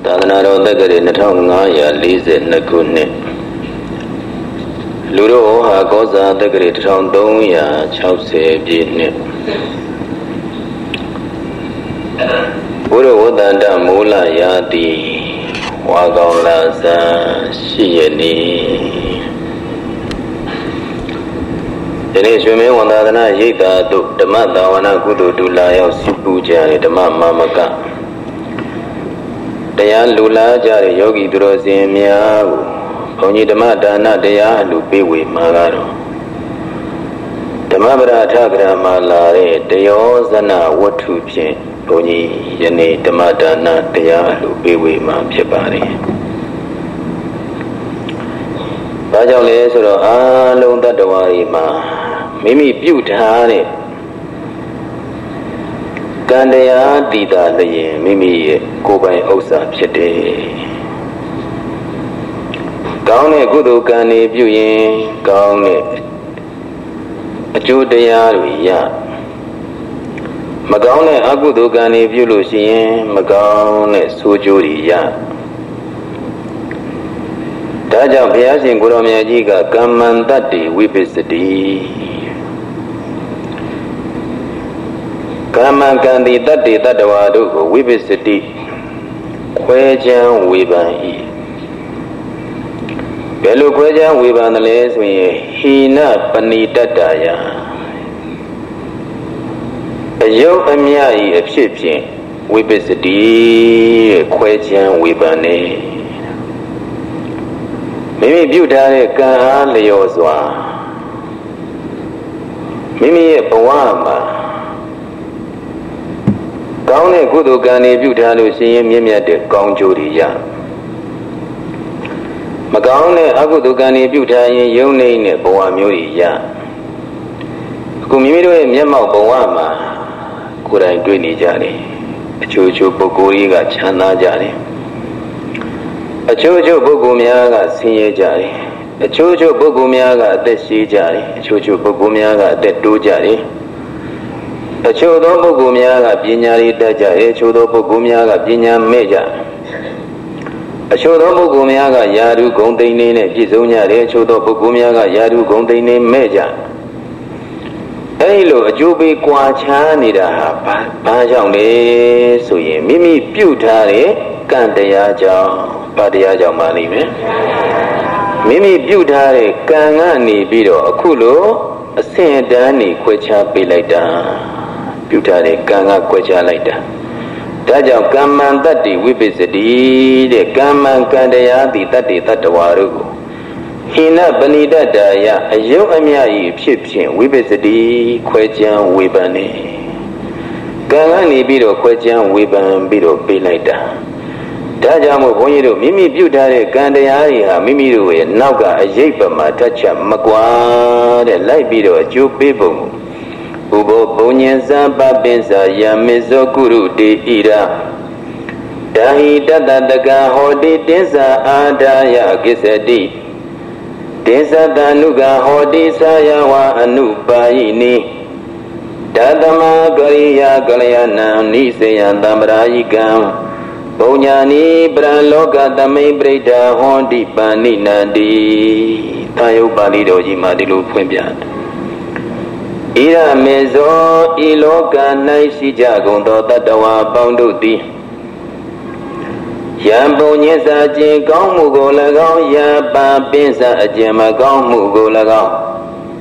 Tadanaro Dagari Natonga ya Lize Nakune Luro Hagoza Dagari Tondong ya Chause Bine Uru Wadanda Mula Yadi Wagolaza Shiyani Denishme Wandana Yita Damata Wana Kudu Dulaya Sipuja Dama Mamaka Daya Lula Jari Yogi Drozimia Pony Damata Nadaya Lupiwi Magaro Damabra Tagra Malare Dayo Zana Watupie Pony Yane Damata Nadaya Lupiwi Mapjabari Bajale Soro Alonda Dawari Ma Mimi Butare Gandaya Dida Laye Mimi Kobai Osa Pete Gaune Gudu Gani Buyin Gaune Ajudaya Ruya Magaune Agudu Gani Bulusin Magaune Sujuriya Daja Piasin Guramiajiga Gamandati Wipisati Kama Gandhi Tati Tatawadu Wibisiti Kwejan Wiban Belu Kwejan Wiban Lesmi Hina Panitataya Ayo Amyai Epsipin Wibisiti Kwejan Wibane Mimi Butare Ka Leozwa Mimi Pawama Gaune Gudu Gani Butalo Sim Yemia de Gonjuria Magaune Agudu Gani Butai Yone Boa Muria Kumiro Yama Boama Kurai Dwini Jari A Chuchu Bogoriga Chana Jari A Chuchu Bogumiaga Sinye Jari A Chuchu Bogumiaga de Si Jari A Chuchu Bogumiaga de Du Jari A Chodo Bogumiaga Pinyari Daja, a Chodo Bogumiaga Pinya Meja. A Chodo Bogumiaga Yadu Gondine, Pizonia, a Chodo Bogumiaga Yadu Gondine Meja. Hello, a Jubi Quachanida, Pajame, Suye, Mimi Butare, Candayaja, Padiaja Malime. Mimi Butare, Kangani Bido, Akulo, a Saint Danny, Quecha Pilata. Butare Ganga Quecha later. Taja Gaman Tati Wibisiti, the Gaman Kandayati Tati Tatawaru. Hina Banida Daya, a Yo Amia Pipshin, Wibisiti, Quecha Wibane. Gangani Bido Quecha Wiban Bido Pilaita. Taja Mopoido, Mimi Butare Gandayari, Mimi Nauga, a Japa Matacha Magua, the Light Bido, a Jew people. Ubo Bunyanza Babinza Yamizo Guru de Ira Dahi Dada Daga Hodi Denza Adaya Gisedi Denza Danuga Hodi Sayawa Anubayini Dadama Gariya Galayana Nisaya Damrayigam Bonyani Braloga Dame Breda Hondi Bani Nadi Tayo Balido Jimadilu Pumbian Ira mezo iloka naisi jagondo tatawa bounduti Yambo nyesa jin gong mugo lagao Yaba pinsa ajema gong mugo lagao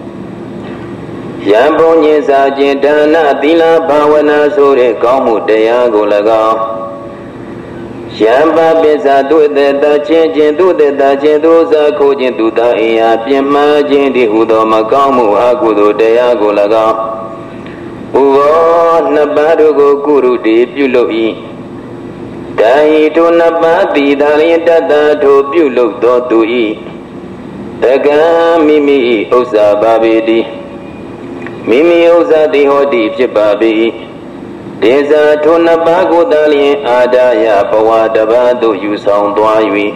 Yambo nyesa jin dana tila bhawana sore gong mudaya go lagao Yamba pinsa duedeta chin duedeta chin dosa ko chin duta iya Pima chin di hudo makamu akudo daya go lagao Ugo nabadu go guru di pyuloi Dahi to nabati dali dada to pyulok do tui Daga mimi osa babidi Mimi osa di hodi pjibabi Deza Tuna Bago Dali Adaya Bawadabado you sound dwayui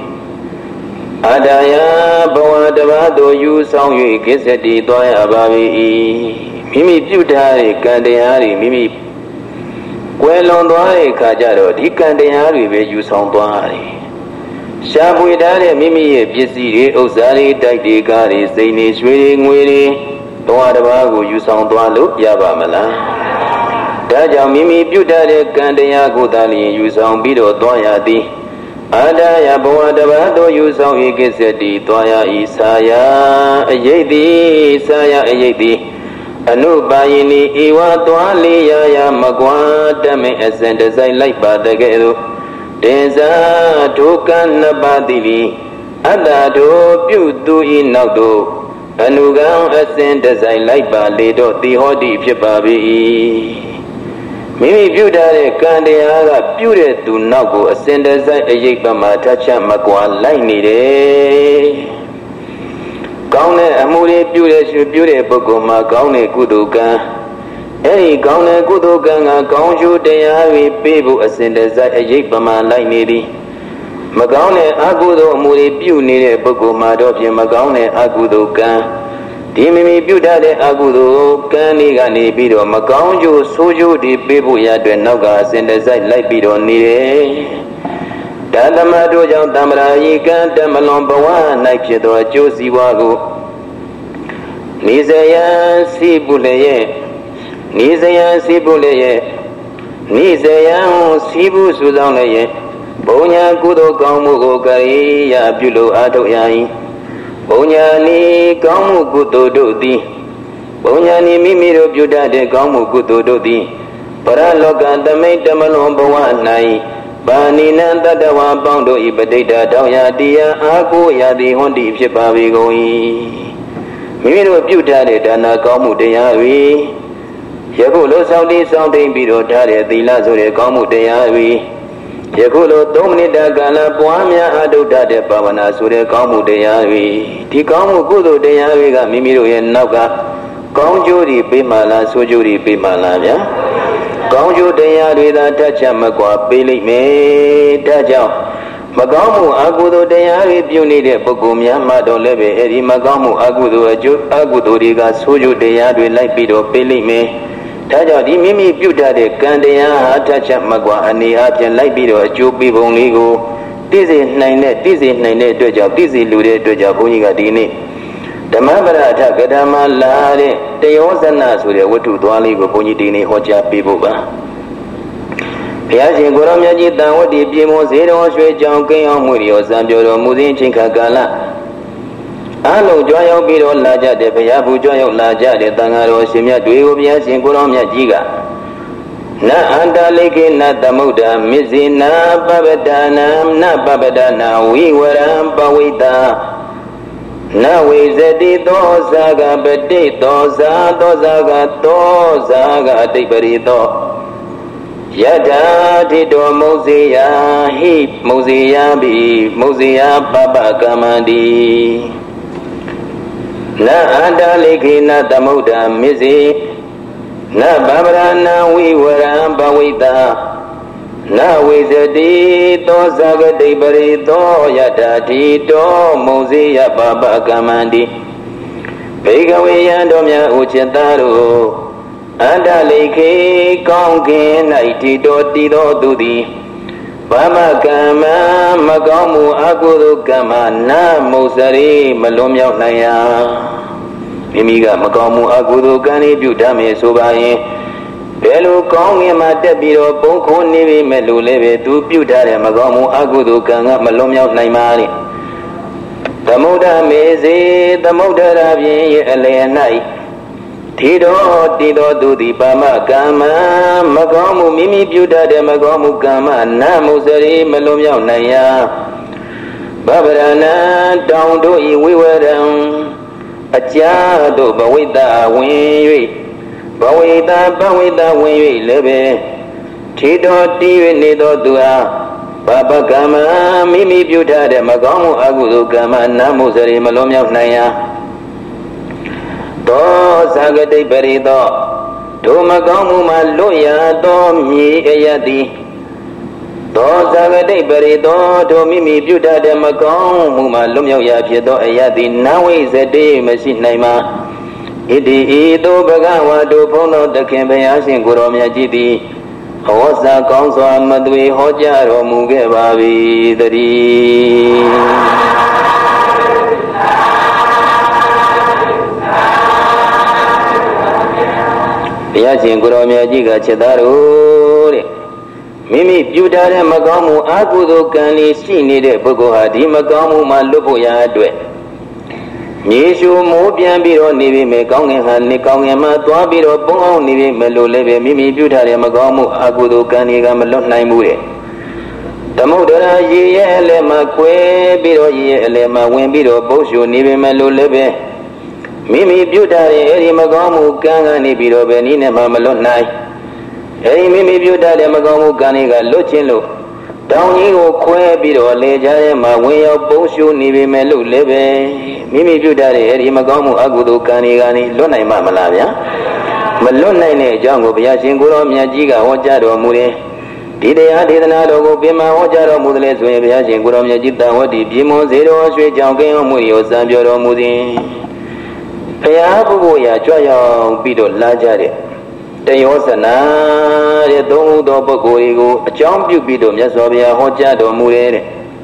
Adaya Bawadabado you sound you Kiseti Dwaya Babi Mimi Butari Kandayari Mimi ကွယ်လွန်သွားတဲ့အခါကျတော့ဒီကံတရားတွေပဲယူဆောင်သွားတယ်ရှားပွေထားတဲ့မိမိရဲ့ပစ္စည်းတွေဥစ္စာတွေတိုက်တွေကားတွေစိန်တွေရွှေတွေငွေတွေတော်တစ်ပါးကိုယူဆောင်သွားလို့ရပါမလားဒါကြောင့်မိမိပြုတတ်တဲ့ကံတရားကိုသာလျှင်ယူဆောင်ပြီးတော့သွားရသည်အာဒယဘဝတစ်ပါးတို့ယူဆောင်၏ကိစ္စတိသွားရ၏စာယအယိတ်သည်စာယအယိတ်သည်အနုပါယိနိဧဝသွားလေးရမကွာတမေအစဉ်တစိုက်လိုက်ပါတကဲ့သို့တင်စာဒုက္ခနှစ်ပါးတိလီအတ္တတို့ပြုသူ၏နောက်တို့အနုကံအစဉ်တစိုက်လိုက်ပါလေတော့တိဟောတိဖြစ်ပါ၏မိမိပြုထားတဲ့ကံတရားကပြုတဲ့သူနောက်ကိုအစဉ်တစိုက်အယိတ်ပမာထချက်မကွာလိုက်နေတယ်ကောင်းတဲ့အမှုတွေပြုတဲ့ပုဂ္ဂိုလ်မှာကောင်းတဲ့ကုသိုလ်ကံအဲဒီကောင်းတဲ့ကုသိုလ်ကံကကောင်းကျိုးတရားတွေပေးဖို့အစဉ်တစိုက်အယိတ်ပမာလိုက်နေသည်မကောင်းတဲ့အကုသိုလ်အမှုတွေပြုနေတဲ့ပုဂ္ဂိုလ်မှာတော့ပြင်မကောင်းတဲ့အကုသိုလ်ကံဒီမိမိပြုတတ်တဲ့အကုသိုလ်ကံတွေကနေပြီးတော့မကောင်းကျိုးဆိုးကျိုးတွေပေးဖို့ရတဲ့နောက်ကအစဉ်တစိုက်လိုက်ပြီးတော့နေတယ်ဒါသမတို့ကြောင့်တမ္ပရာယိကံတမလွန်ဘဝ၌ဖြစ်သောအကျိုးစီးပွားကိုနေစယံစီပုလျက်နေစယံစီပုလျက်နေစယံစီပုစုဆောင်လျက်ဘုံညာကုသိုလ်ကောင်းမှုကိုကရိယာပြုလို့အားထုတ်ရ၏ဘုံညာနီကောင်းမှုကုသိုလ်တို့သည်ဘုံညာနီမိမိတို့ပြုတတ်တဲ့ကောင်းမှုကုသိုလ်တို့သည်ပရလောကသမိတ်တမလွန်ဘဝ၌ပါဏိနံတတဝါပေါင်းတို့ဤပဋိဒ္ဒတောင်းရတရားအားကိုရသည်ဟွန်တိဖြစ်ပါ၏ကုန်၏မိမိတို့ပြုထားတဲ့ဒါနကောင်းမှုတရားတွေယခုလိုဆောင်တည်ဆောင်တိန်ပြီးတော့ထားတဲ့သီလဆိုတဲ့ကောင်းမှုတရားတွေယခုလို3မိနစ်တာကာလပွားများအတုဒ္ဒတဲ့ဘာဝနာဆိုတဲ့ကောင်းမှုတရားတွေဒီကောင်းမှုကုသိုလ်တရားတွေကမိမိတို့ရဲ့နောက်ကကောင်းကျိုးတွေပေးမှလားဆိုးကျိုးတွေပေးမှလားဗျာကောင်းကျိုးတရားတွေသာတတ်ချက်မကွာပေးလိမ့်မယ်ဒါကြောင့်မကောင်းမှုအကုသိုလ်တရားတွေပြုနေတဲ့ပုဂ္ဂိုလ်များမှတော့လည်းပဲအဲဒီမကောင်းမှုအကုသိုလ်အကျိုးအကုသိုလ်တွေကဆိုးကျိုးတရားတွေလိုက်ပြီးတော့ပေးလိမ့်မယ်ဒါကြောင့်ဒီမိမိပြုတတ်တဲ့ကံတရားဟာတတ်ချက်မကွာအနေအချင်းလိုက်ပြီးတော့အကျိုးပေးပုံလေးကိုသိစေနိုင်တဲ့အတွက်ကြောင့်သိစေလူတဲ့အတွက်ကြောင့်ဘုန်းကြီးကဒီနေ့ဓမ္မပရထကဓမ္မလာတဲ့တယောဇနဆိုတဲ့ဝတ္ထုသွားလေးကိုဘုန်းကြီးဒီနေ့ဟောကြားပေးဖို့ပါဘုရားရှင်ကိုရောမြတ်ကြီးတန်ဝတ္တိပြေမောစေတော်ရွှေကြောင်ကိန်းအောင်မှုရောဇံပြောတော်မူစဉ်ချိန်ခါကာလအလုံးကြွရောက်ပြီးတော့လာကြတဲ့ဘုရားဘူးကြွရောက်လာကြတဲ့တန်ဃာတော်ရှင်မြတ်တွေကိုဘုရားရှင်ကိုရောမြတ်ကြီးကနအန္တလိကေနသမုဒ္ဒမစ္စေနာပပဒနာနပပဒနာဝိဝရံပဝိတာနဝိဇတိသောဇာကပတိသောဇာသောဇာကသောဇာကအတိပရိသောယထာတိတောမုဇေယဟိမုဇေယပိမုဇေယပပကမ္မန္တိနအန္တလိခေနသမုဒ္ဒမစ္စေနဗဗရဏဝိဝရံဘဝိတာနဝိဇတိသောဇဂတိပရိသောယထာတိတောမုဇေယပပကမ္မန္တိဘေကဝေယံတော်မြတ်ဥจิตသားတို့အန္တလိခေကောင်းကင်၌တိတောတည်သောသူသည်ဗမကမ္မမကောင်းမှုအကုသိုလ်ကမ္မနာမုစရိမလွန်မြောက်နိုင်ရာမိမိကမကောင်းမှုအကုသိုလ်ကံဤပြုတတ်မယ်ဆိုပါရင်ဘယ်လိုကောင်းငင်မှာတက်ပြီးတော့ပုံခုံးနေပြီမဲ့လို့လည်းပဲသူပြုထားတဲ့မကောင်းမှုအကုသိုလ်ကံကမလွန်မြောက်နိုင်ပါလေသမုဒ္ဒမေစေသမုဒ္ဒရာဖြင့်ရဲ့အလယ်၌ထေတော်တည်တော်သူသည်ပါမကမ္မမကောင်းမှုမိမိပြုတတ်တဲ့မကောင်းမှုကမ္မနာမုစရိမလွန်မြောက်နိုင်ရာဗဗရဏတောင်တို့ဤဝိဝရံအကြာတို့ဘဝိတဝင်၍ဘဝိတဝင်၍လည်းပဲထေတော်တည်၍နေတော်သူအားပပကမ္မမိမိပြုထားတဲ့မကောင်းမှုအကုသိုလ်ကမ္မနာမုစရိမလွန်မြောက်နိုင်ရာသောဇဂတိပရိသောဒုမကောင်းမှုမှလွတ်ရသောမြေအယတိသောဇဂတိပရိသောဒုမိမိပြုတတ်တဲ့မကောင်းမှုမှလွတ်မြောက်ရာဖြစ်သောအယတိနဝိဇတိမရှိနိုင်မှာဣတိဤသို့ဘဂဝါတို့ဘုန်းတော်သခင်ဘုရားရှင်ကိုယ်တော်မြတ်ကြီးသည် Hosa Kongsa Madwe Hojaro Mugebavi Dari Yachin Guromia Jiga Chedaru Mimi Budare Magamu Agudo Kani Sini de Bogohadi Magamu Malupuya Dwe Nishu Mubian Biro Nibi Mekong and Nikong and Matua Biro Bong Nibi Melulebe Mimi Budare Magamu Agudo Kani Gamalon Naimure Tamudara Ye Elema Que Biro Ye Elema When Biro Boshu Nibi Melulebe Mimi Budare Eri Magamu Ganga Nibiro Benine Mamalon Nai Eri Mimi Budare Magamu Ganiga Luchilo Down you que biro leja ma way of Boshu Nibi Melu Lebe Mimi Budare Eri Magamu Agudu Kani Gani Lona Mamalaya Malona ne Jango Biashin Guru Miajiga Hojaro Mure Didea Didanado Bima Hojaro Mudles when Biashin Guru Miajita Wadi Bimo Zero Street Janke Murio Sanjoro Mudi Payabu ya Joya Bido Lajare Tayosana Domu Dobogorigo, a jump you bidom Yasovia Hojado Mure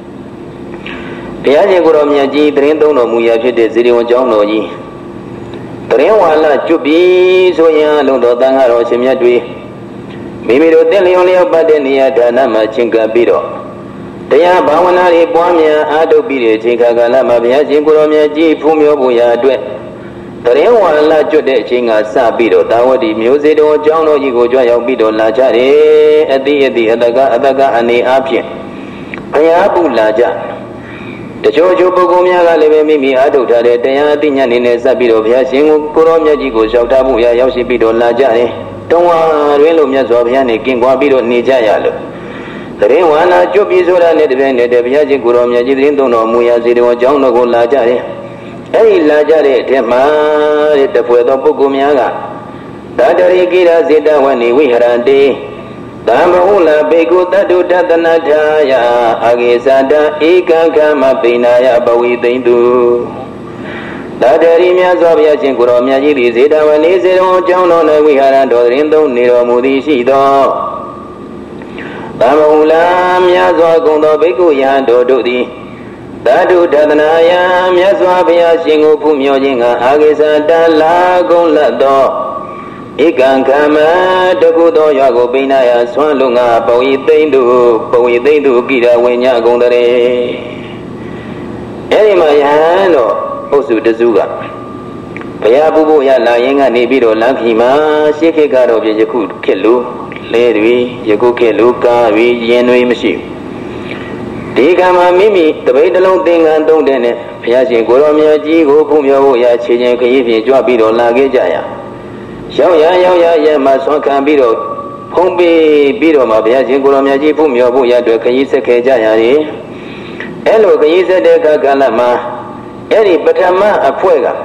Piaji Guromyaji, Trento Muya Zero Jonoji Trewala Jubi, Soya, Londo Tangaro Semiadwi Mimiro Delionio Badenia Danama Chinka Bido Taya Bawanari Boamia Ado Bide Chinkagalama Piaji Guromyaji, Pumio Buya Dwe Trewala Jode Chinga Sabido, Tawadi Music or Jono Yigo Joya Bido Lajare at the Adaga and the Apia Payabu Laja The Jojo Bogomia Leve Mimi Ado Tade Tayatian in a Sabido Yasing Kuromia Jigo Shautabuya Yoshibido Lajare Tonga Relumia Soviani King Wabido Nijayalo The Rewana Jubizora Nedvene de Viaji Kuromia Jidrindo Muya Zido Jono Lajare Hey Lajare Tema the Puedo Bugumiaga Tatari Gira Zida Wani Wiharande Tamahula Begu Tadu Tatanataya Agisada Ika Kama Pinaya Bawi Tindu Tatari Miazovia Chinkuromia Jiri Zida Wani Zero Jono Wiharando Rindo Niro Mudishido Tamahula Miazwa Gundo Begu Yando Dudi Tadu Tatanaya Miazwabia Shingu Pumyojinga Agisada Lagun Lado Ikan Kama Dagudo Yago Binaya Swalunga Pawi Tindu Gira Wenya Gondare Erimayano Osu Dazuga Payabu Yala Yenga Nibido Lakima Shikigaro Yaku Kelu Ledwi Yaku Kelu Kavi Yenui Mashi Digama Mimi, the Bedalong thing and don't then Piachi Goromia Jigo Pumio Ya Chijan Kayifi Joabido Lagejaya Shaya Masoka Bido Pombi Bido Mabiachi Goromia Ji Pumio Buya to Kayisa Kajayari Elo Kayisa de Kagalama Eri Batama Apuega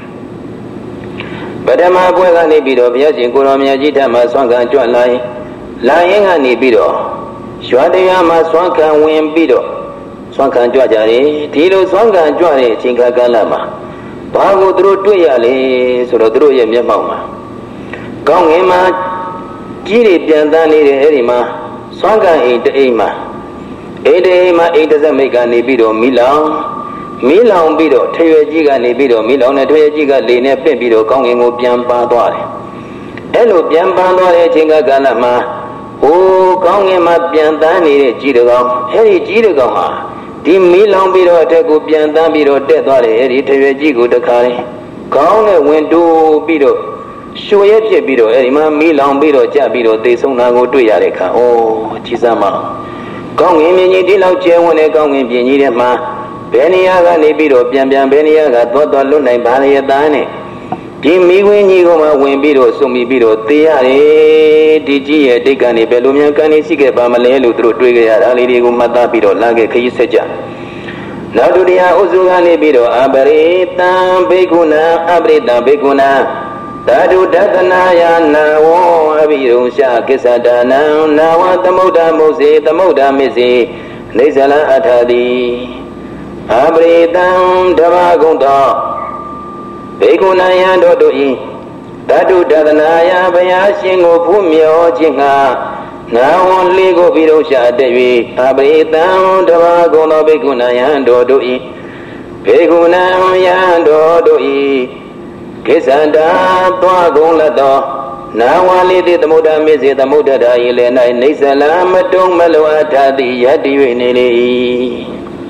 Batama Puega Nibido Piachi Goromia Jita Masonga Joalai Lying Nibido Shwadaya Maswanka Wimbido Swankan Jajari, Tilo Swankan Joari, Chinka Galama Bago Dru Tuyali, Surodru Yamama Gongema Giri Piandani Erima Swanka 8 Ema 8 Ema 8 doesn't make any bido Milan Bido, Tejiga Nibido, Milan and Tejiga Lene Pebido, Kongo Piampa Dore Hello Piampa Dore, Chinka Galama Oh, Kongema Piantani, Jidago, Harry Jidago, Dimmi Long Bido, Tago Piantan Bido, Death or Harry Tejigo the Kari, Kong went to Bido, Shoye Bido, Erima, Milan Bido, Jabido, De Sonago to Yareka, oh, Chisama. Kong Imini Dilo Chewane, Kong in Pinima, Beniaga Nibido, Piambian Beniaga, Toto Luna, Balia Dane. Jimmy when you go my Wimbido, Sumi Bido, Tiare, DG, Dicani, Belumian Cani, Siga, Pamalelu, through Trigger, Aligo Mata Bido, Laga Kaiseja. Now to the Uzugani Bido, Abarita, Beguna, Abrita, Beguna, Tadu Datanaya, now, Abido, Shakisadana, now the Moda Mose, the Moda Mizzi, Nezala Atadi, Abrita, Davagonda. Begunaya Dodoi, Tadu Dadanaya, Bayashingo Pumio Jinga, Now only go below Shadevi, Abri down the Vagono Beguna Yando do e. Beguna Yando do e. Kisanda Dwagola do. Now only the Muda visit the Muda Ilena Nisalam Dumaloata the Yadi.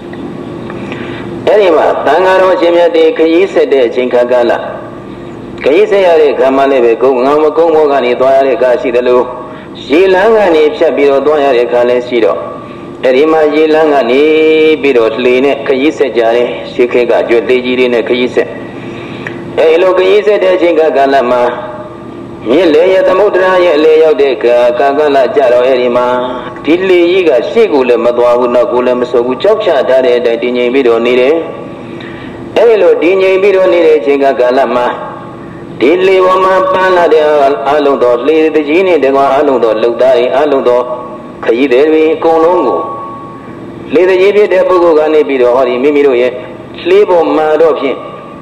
Anima, Tangaro Jimia de Kayisa de Chinkagala. Kayisa Kamalebe, Gomogani, Dware Gashi. Shilangani Pshabiro Doya Kalesido. Erima Yilangani Birotline, Kayise Jare, Shikega, Jodejirine Kayise. Elo Kayise de Jinga Galama. Yele Yamudra Yele Deka, Kagala Jaro Erima. Tilly Yiga Shigule Madwahuna Gulem Sogu Chokcha Tare, Dini Bido Nire. Elo Dini Bido Nire Jinga Galama. Dilly woman pana de Aludo, lead the genie de Aludo, Lugdari, Aludo, Kayidevi, Konongo. Lead the Yibi de Bugani Bido, Hori Mimiro, sleep on Madofi.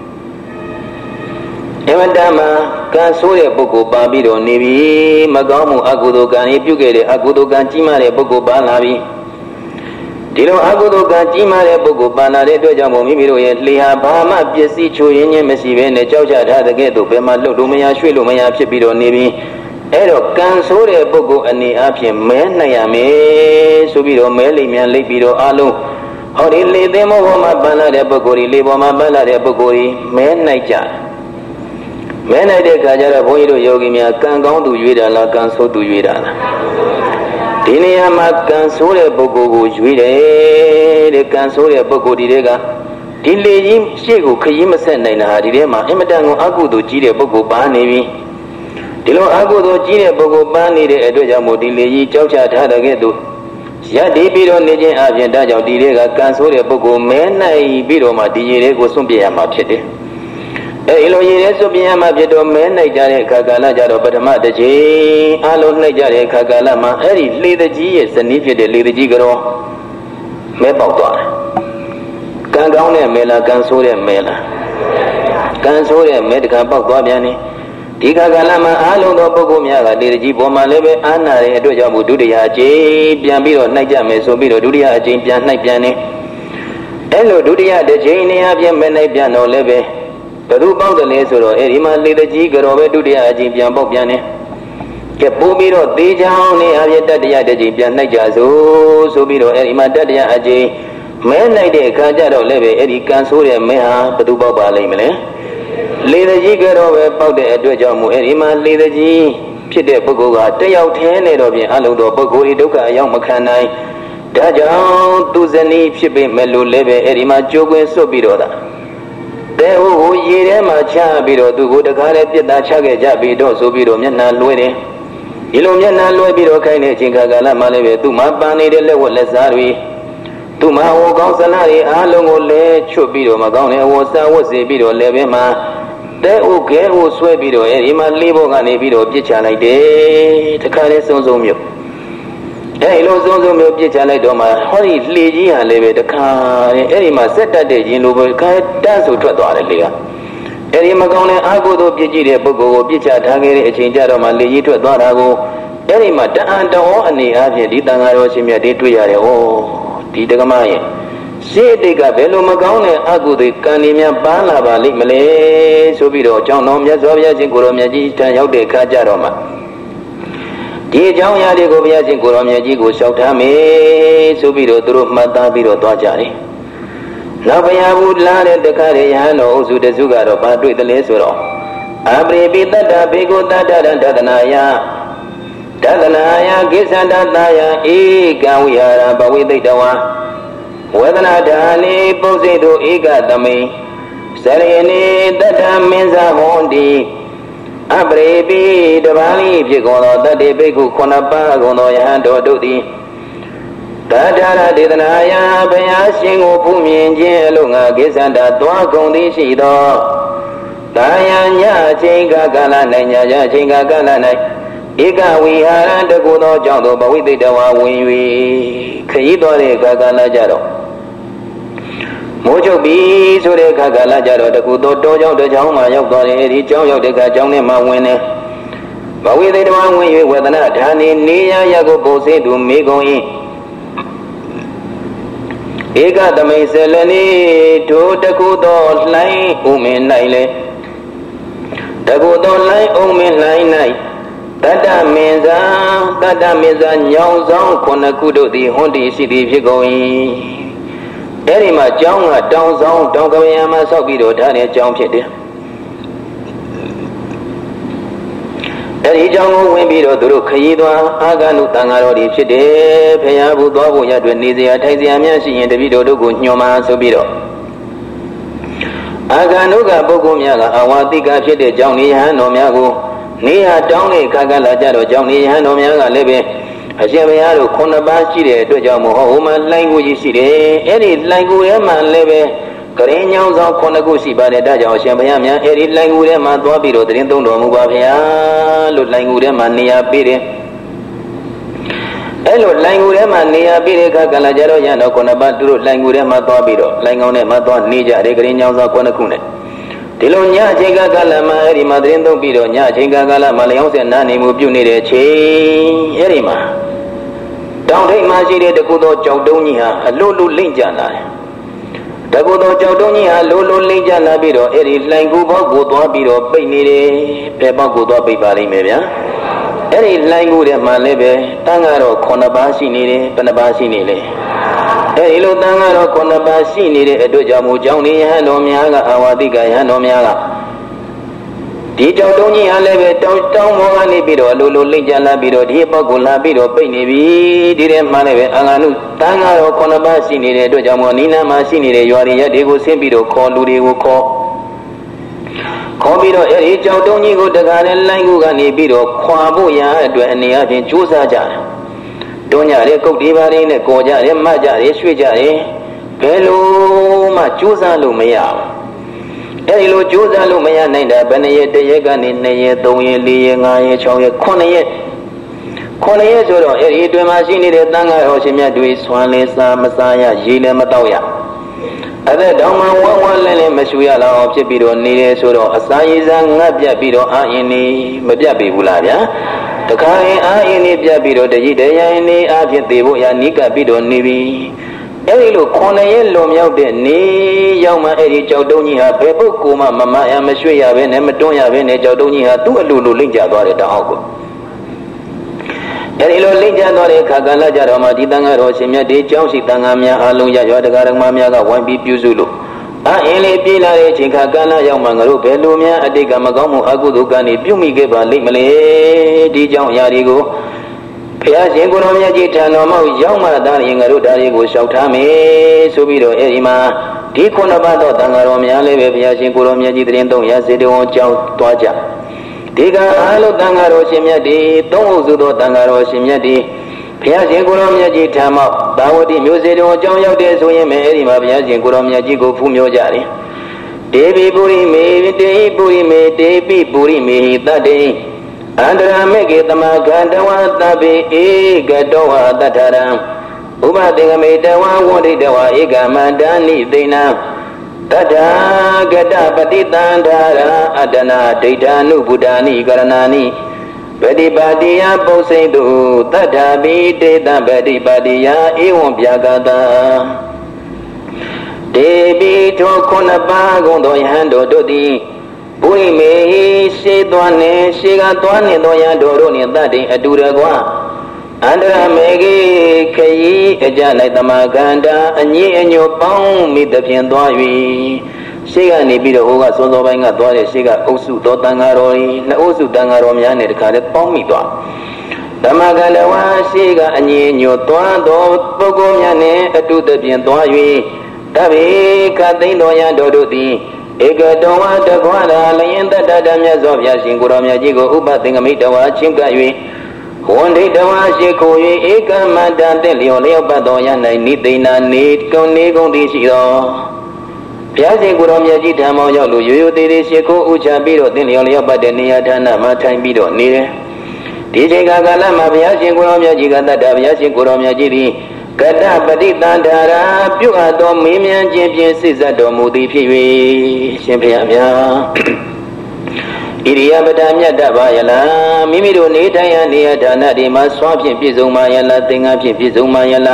Evandama, Kansure Boko Babido, Nibi, Magamu, Agudo Gani, Pugere, Agudo Ganchima, Boko Balavi. Dilo Agudo Ganchima, Boko Banare, Dojamo, Mimiro, Liha, Bama, Piesi, Chuyin, Messive, Chaucha, Hadageto, Bema, Lumia, Shilumia, Pibido, Nibi, Ero, Kansure Boko, and the Apian, Menayame, Subido, Melimian, Libido, Alu, Hori, Demo, Bana, de Bogori, Liboma, Bana, de Bogori, Menaja. Mena de Kajara, Boyo, Yogimia, Kangon to Yuda, La Kanso to Yuda. Diniyama Kansure Boko, Juide, the Kansure Boko Direga. Dilly Shigu Kayima Sendina, Direma, Emadango Agudo Gide Boko Bani. Dilo Agudo Gide Boko Bani, the Edojamo Dilly, Chaucha Tadagedo. Yadi Bido Nijin Avienda Direga, Kansure Boko, Mena Bidoma, Dirego Sumbia Machete. Elo Yeso Biama Bido Mena Jare Kagala Jaro Batama the J. Alo Najare Kagalama, Eri, Lida G is the Nifi de Lida Gigaro. Mepauta. Kangone Mela, Kansure Mela. Kansure Medica Baguabiani. Dikagalama, Alo Bogomia, Lida G. Boma Lebe, Anna, Dojabu Dudia J. Biambiro Najame, Sobido Dudia J. Pian Napiani. Elo Dudia de Jane Abian Menapiano Lebe. Peru bound the Lesoro, Erima Lida G. Garove Dudia J. Pian Bobiani. Kepubiro, Dijani, Avieta de Jipian Najazo, Subiro, Erima Dadia Aji, Menade, Kajaro Leve, Erican Suria Meha, Peduba Limele. Lida G. Garove, Powder Edwajamu, Erima Lida G. Pide Bogoga, Tayao Tene of Aludo, Bogori Duka, Young Macanai, Daja, Tuzani, Shipping Melu Leve, Erima Jogue, Sobiroda. There who Yirema Chabiro, do good a carrot, that Chaga Jabido, Subiro, Yana Luene. Illumiana Luebiro Kane, Chinkagala Maleve, Tuma Bani de Level Lazari. Tuma Gonsalari, Alongole, Chubiro, Magone, was a biro levema. There who care who swebido, Erima Libo and a biro, Pichala de Takare Sonzomio. Hello, Zonzo Pichala Doma, Hori Ligi and Leve the car, Erima set that day in Lubo, dance with Tradua. Erima Gone, Ago, Pigi, Bogo, Picha, Tagari, Chinjaro, Ligi to Dorago, Erima, Danta, and the Asia, Ditangaro, Simia, Dituya, oh, Titamaya. Se de Gabello Magone, Agu de Canimia Bala, Limele, Subido, John Nomia, Zovia, Zinkuromia, Tayao de Kajaroma. Jauya de Govia, Zinkuromia, Jigo, Shoutame, Subido, Drumata, Biro, Dojari. Navaya would land at the Cariano, Zuda Zugaro, but with the Lesuro. Abri Bita, Bigo, Dadanaya, Dadanaya, Gisandanaya, Gawia, but with the Dawa. Whether not Ali Posido Igatame, Serene, that means a hondi. Abrebi, the valley, Pigono, the Debiku, Konapagono, Yando Dudi. Tajara Didanaya, Bayashing, Opumi, Jelunga, Gisanda, Dwakondi Shido. Dayanya, Chinga Galana, Chinga Galana. Iga, we are the good old Jondo, but we did our we Kayidore Gagala Jaro. Mojo be so de Kagala Jaro, the good dojo, the Jama, Yogore, Joe, the Gajone, Mawene. ဝိသေတဝဝင်၍ဝေဒနာဌာနေနေရရကိုပုံစေသူမိကုန်၏ဧကသမိတ်ဆလနီထိုတကုသောလှိုင်းဥမင်း၌လေတကုသောလှိုင်းဥမင်းလှိုင်း၌တတ္တမင်းစာညောင်ဆောင်ခုနှစ်ခုတို့သည်ဟွန်တီရှိသည်ဖြစ်ကုန်၏အဲ့ဒီမှာကျောင်းကတောင်ဆောင်တောင်ကဗျာမှာဆောက်ပြီးတော့ထားတဲ့ကျောင်းဖြစ်တယ်အဲ့ဒီကျောင်းကိုဝင်ပြီးတော့သူတို့ခရီးသွားအာဂနုတန်ဃာတော်တွေဖြစ်တယ်ဖရာဘူးသွားဖို့ရအတွက်နေစရာထိုင်စရာများရှိရင်တပည့်တော်တို့ကိုညွှန်ပါဆိုပြီးတော့အာဂနုကပုဂ္ဂိုလ်များကအာဝတိကဖြစ်တဲ့ကျောင်းနေယဟန်တော်များကိုနေရတောင်းတဲ့ခါကလာကြတော့ကျောင်းနေယဟန်တော်များကလည်းပဲအရှင်ဘုရားတို့9ပါးရှိတဲ့အတွက်ကြောင့်မို့ဟိုမှာလှိုင်းကိုကြီးရှိတယ်အဲ့ဒီလှိုင်းကိုထဲမှာလည်းပဲကရင်ညောင်းဆောင်9ခုရှိပါတယ်ဒါကြောင့်အရှင်ဘုရားများအဲ့ဒီလှိုင်းကိုထဲမှာသွားပြီးတော့တရင်သုံးတော်မူပါဗျာလို့လှိုင်းကိုထဲမှာနေရာပေးတယ်အဲ့လိုလှိုင်းကိုထဲမှာနေရာပေးတဲ့အခါကလာကြတော့ရတော့9ပါးသူတို့လှိုင်းကိုထဲမှာသွားပြီးတော့လှိုင်းကောင်းထဲမှာသွားနေကြတယ်ကရင်ညောင်းဆောင်9ခုနဲ့ဒီလိုညအချိန်ကလမှာအဲ့ဒီမှာတရင်သုံးပြီးတော့ညအချိန်ကလမှာလျောင်းဆက်နားနေမှုပြုနေတဲ့ချိန်အဲ့ဒီမှာတောင်ထိပ်မှာရှိတဲ့တကူသောကြောက်တုံးကြီးဟာအလိုလိုလိမ့်ကြလာတယ်တကူသောကြောက်တုံးကြီးဟာလိုလိုလိမ့်ကြလာပြီးတော့အဲ့ဒီလှိုင်ကူပေါက်ကိုသွားပြီးတော့ပိတ်နေတယ်ဘယ်ပေါက်ကိုသွားပိတ်ပါလိမ့်မယ်ဗျာအဲ့ဒီလှိုင်ကူထဲမှာလည်းပဲတန်းကတော့9ပါးရှိနေတယ်ဘယ်နှပါးရှိနေလဲအဲ့ဒီလိုတန်းကတော့9ပါးရှိနေတဲ့အတွက်ကြောင့်မို့ကျောင်းနေယဟန်တော်များကအာဝတိကယဟန်တော်များကဒီကြောက်တုံးကြီးဟာလည်းပဲတောင်းပေါ်ကနေပြီးတော့လိုလိုလိမ့်ကြလာပြီးတော့ဒီပေါက်ကိုလာပြီးတော့ပိတ်နေပြီဒီထဲမှာလည်းပဲအာဂနုတန်းကတော့9ပါးရှိနေတဲ့အတွက်ကြောင့်မို့နိနာမှာရှိနေတဲ့ရွာတွေရက်တွေကိုဆင်းပြီးတော့ခေါ်လူတွေကိုခေါ်ပြီးတော့အဲ့ဒီကြောက်တုံးကြီးကိုတခါနဲ့လိုင်းကူကနေပြီးတော့ခွာဖို့ရအတွက်အနေအချင်းကြိုးစားကြတယ်တွန်းကြတယ်ကုတ်ဒီပါရင်းနဲ့ကော်ကြတယ်မှတ်ကြတယ်ရွှေ့ကြတယ်ဘယ်လိုမှကြိုးစားလို့မရဘူးအဲ့ဒီလိုကြိုးစားလို့မရနိုင်တာဘယ်နှစ်ရက်တစ်ရက်ကနေ2ရက်3ရက်4ရက်5ရက်6ရက်9ရက်ဆိုတော့အဲ့ဒီအတွင်းမှာရှိနေတဲ့တန်ခါတော်ရှင်မြတ်တွေဆွမ်းလဲစားမစားရရေလည်းမတောက်ရအဲ့ဒါတောင်မှဝမ်းလဲမရှူရလောက်ဖြစ်ပြီးတော့နေတယ်ဆိုတော့အစာရည်စားငတ်ပြတ်ပြီးတော့အာရင်နေမပြတ်ပြီဘူးလားဗျာတခါရင်အာရင်နေပြတ်ပြီးတော့တကြီးတရရင်နေအဖြစ်သေးဖို့ရနိကပ်ပြီးတော့နေပြီအဲ့ဒီလို9ရက်လွန်မြောက်တဲ့နေရောက်မှအဲ့ဒီကြောက်တုံးကြီးဟာဘယ်ပုဂ္ဂိုလ်မှမမရမရွှေ့ရဘဲနဲ့မတွန်းရဘဲနဲ့ကြောက်တုံးကြီးဟာသူ့အလိုလိုလိမ့်ကျသွားတဲ့တောင်အောက်ကိုအဲ့ဒီလိုလိမ့်ကျသွားတဲ့အခါကလည်းကြတော့မှဒီတန်ခါတော်ရှင်မြတ်ဒီကျောင်းရှိတန်ခါများအလုံးရရွာတရားဓမ္မများကဝိုင်းပြီးပြုစုလို့အင်းလေးပြေးလာတဲ့အချိန်ခါကလည်းရောက်မှငါတို့ဘယ်လိုများအတိတ်ကမကောင်းမှုအကုသိုလ်ကနေပြုမိခဲ့ပါလိမ့်မလဲဒီကြောင့်အရာတွေကိုဘုရားရှင်ကိုရောမြတ်ကြီးထံတော်မှာရောက်မှသာရင်ငါတို့ဒါတွေကိုလျှောက်ထားမယ်ဆိုပြီးတော့အဲဒီမှာဒီ9ပါးသောတန်ဃာတော်များလည်းပဲဘုရားရှင်ကိုရောမြတ်ကြီးတရင်သုံးရစေတော်ကြောင်းသွားကြဒီကအားလုံးတန်ဃာတော်ရှင်မြတ်ဒီသုံးအုပ်စုသောတန်ဃာတော်ရှင်မြတ်ဒီဘုရားရှင်ကိုရောမြတ်ကြီးထံမှာသာဝတိမျိုးစေတော်ကြောင်းရောက်တဲ့ဆိုရင်ပဲအဲဒီမှာဘုရားရှင်ကိုရောမြတ်ကြီးကိုဖူးမြော်ကြတယ်ဒေဝီပုရိမေတေဟိပုရိမေတေပိပုရိမေဟိတတ္တေအန္တရာမေကေတမဂန္တဝသဗ္ဗေဧကတောဝတထရံဥပတေကမေတဝဝဋိတဝဧကမန္တနိသိဏံတထာဂတပတိတန္ထာရအတ္တနာဒိဋ္ဌာနုဗုဒ္ဓာနိကရဏာနိပฏิပါတိယပုစိတ်တုတထာပိတေတံပฏิပါတိယဧဝံဗျာဂတံဒေပိထော9ပါးကုန်သောယဟန်တို့သည်ပုရိမေရှေသွားနေရှေကသွားနေသောယဟန်တို့နှင့်တတ်တဲ့အတူတကွအန္တရမေကေခရီးအကြ၌တမဂန္တာအညစ်အညိုပေါင်းမိသဖြင့်သွား၍ရှေကနေပြီးတော့ဟိုကစောစောပိုင်းကသွားတဲ့ရှေကအုပ်စုသောတန်ဃာတော်ကြီးနှစ်အုပ်စုတန်ဃာတော်များနဲ့တခါလဲပေါင်းမိသွားဓမ္မကန္တဝါရှေကအညစ်အညိုသွားသောပုဂ္ဂိုလ်များနှင့်အတူသဖြင့်သွား၍တဗေကသိန်းတော်ယဟန်တို့သည်ဧကတောဝတကွာလာလျင်တတ္တမြတ်စွာဘုရားရှင်ကိုရောမြတ်ကြီးကိုဥပသင်္ကမိတဝါချင်းကပ်၍ဝန္ဒိတဝါရှိခို၍ဧကမန္တတက်လျော်လျော်ပတ်တော်ရ၌နိသိဏနေကုန်နေကုန်သည်ရှိသောဘုရားရှင်ကိုရောမြတ်ကြီးဓမ္မောရောက်လို့ရိုးရိုးသေးသေးရှိခိုဥချပြီးတော့သင်လျော်လျော်ပတ်တဲ့နေရာဌာနမှာထိုင်ပြီးတော့နေတယ်ဒီချိန်ကာလမှာဘုရားရှင်ကိုရောမြတ်ကြီးကတတ္တဘုရားရှင်ကိုရောမြတ်ကြီးသည်ကတ္တပတိတန္ထာရာပြုအပ်သောမေးမြန်းခြင်းဖြင့်စိတ်ဆက်တော်မူသည်ဖြစ်၍ရှင်ဘုရားများ Iriya bada myata ba yala mimi do ne taya ne ya dana de ma swa phint piet song ma yala thinga phint piet song ma yala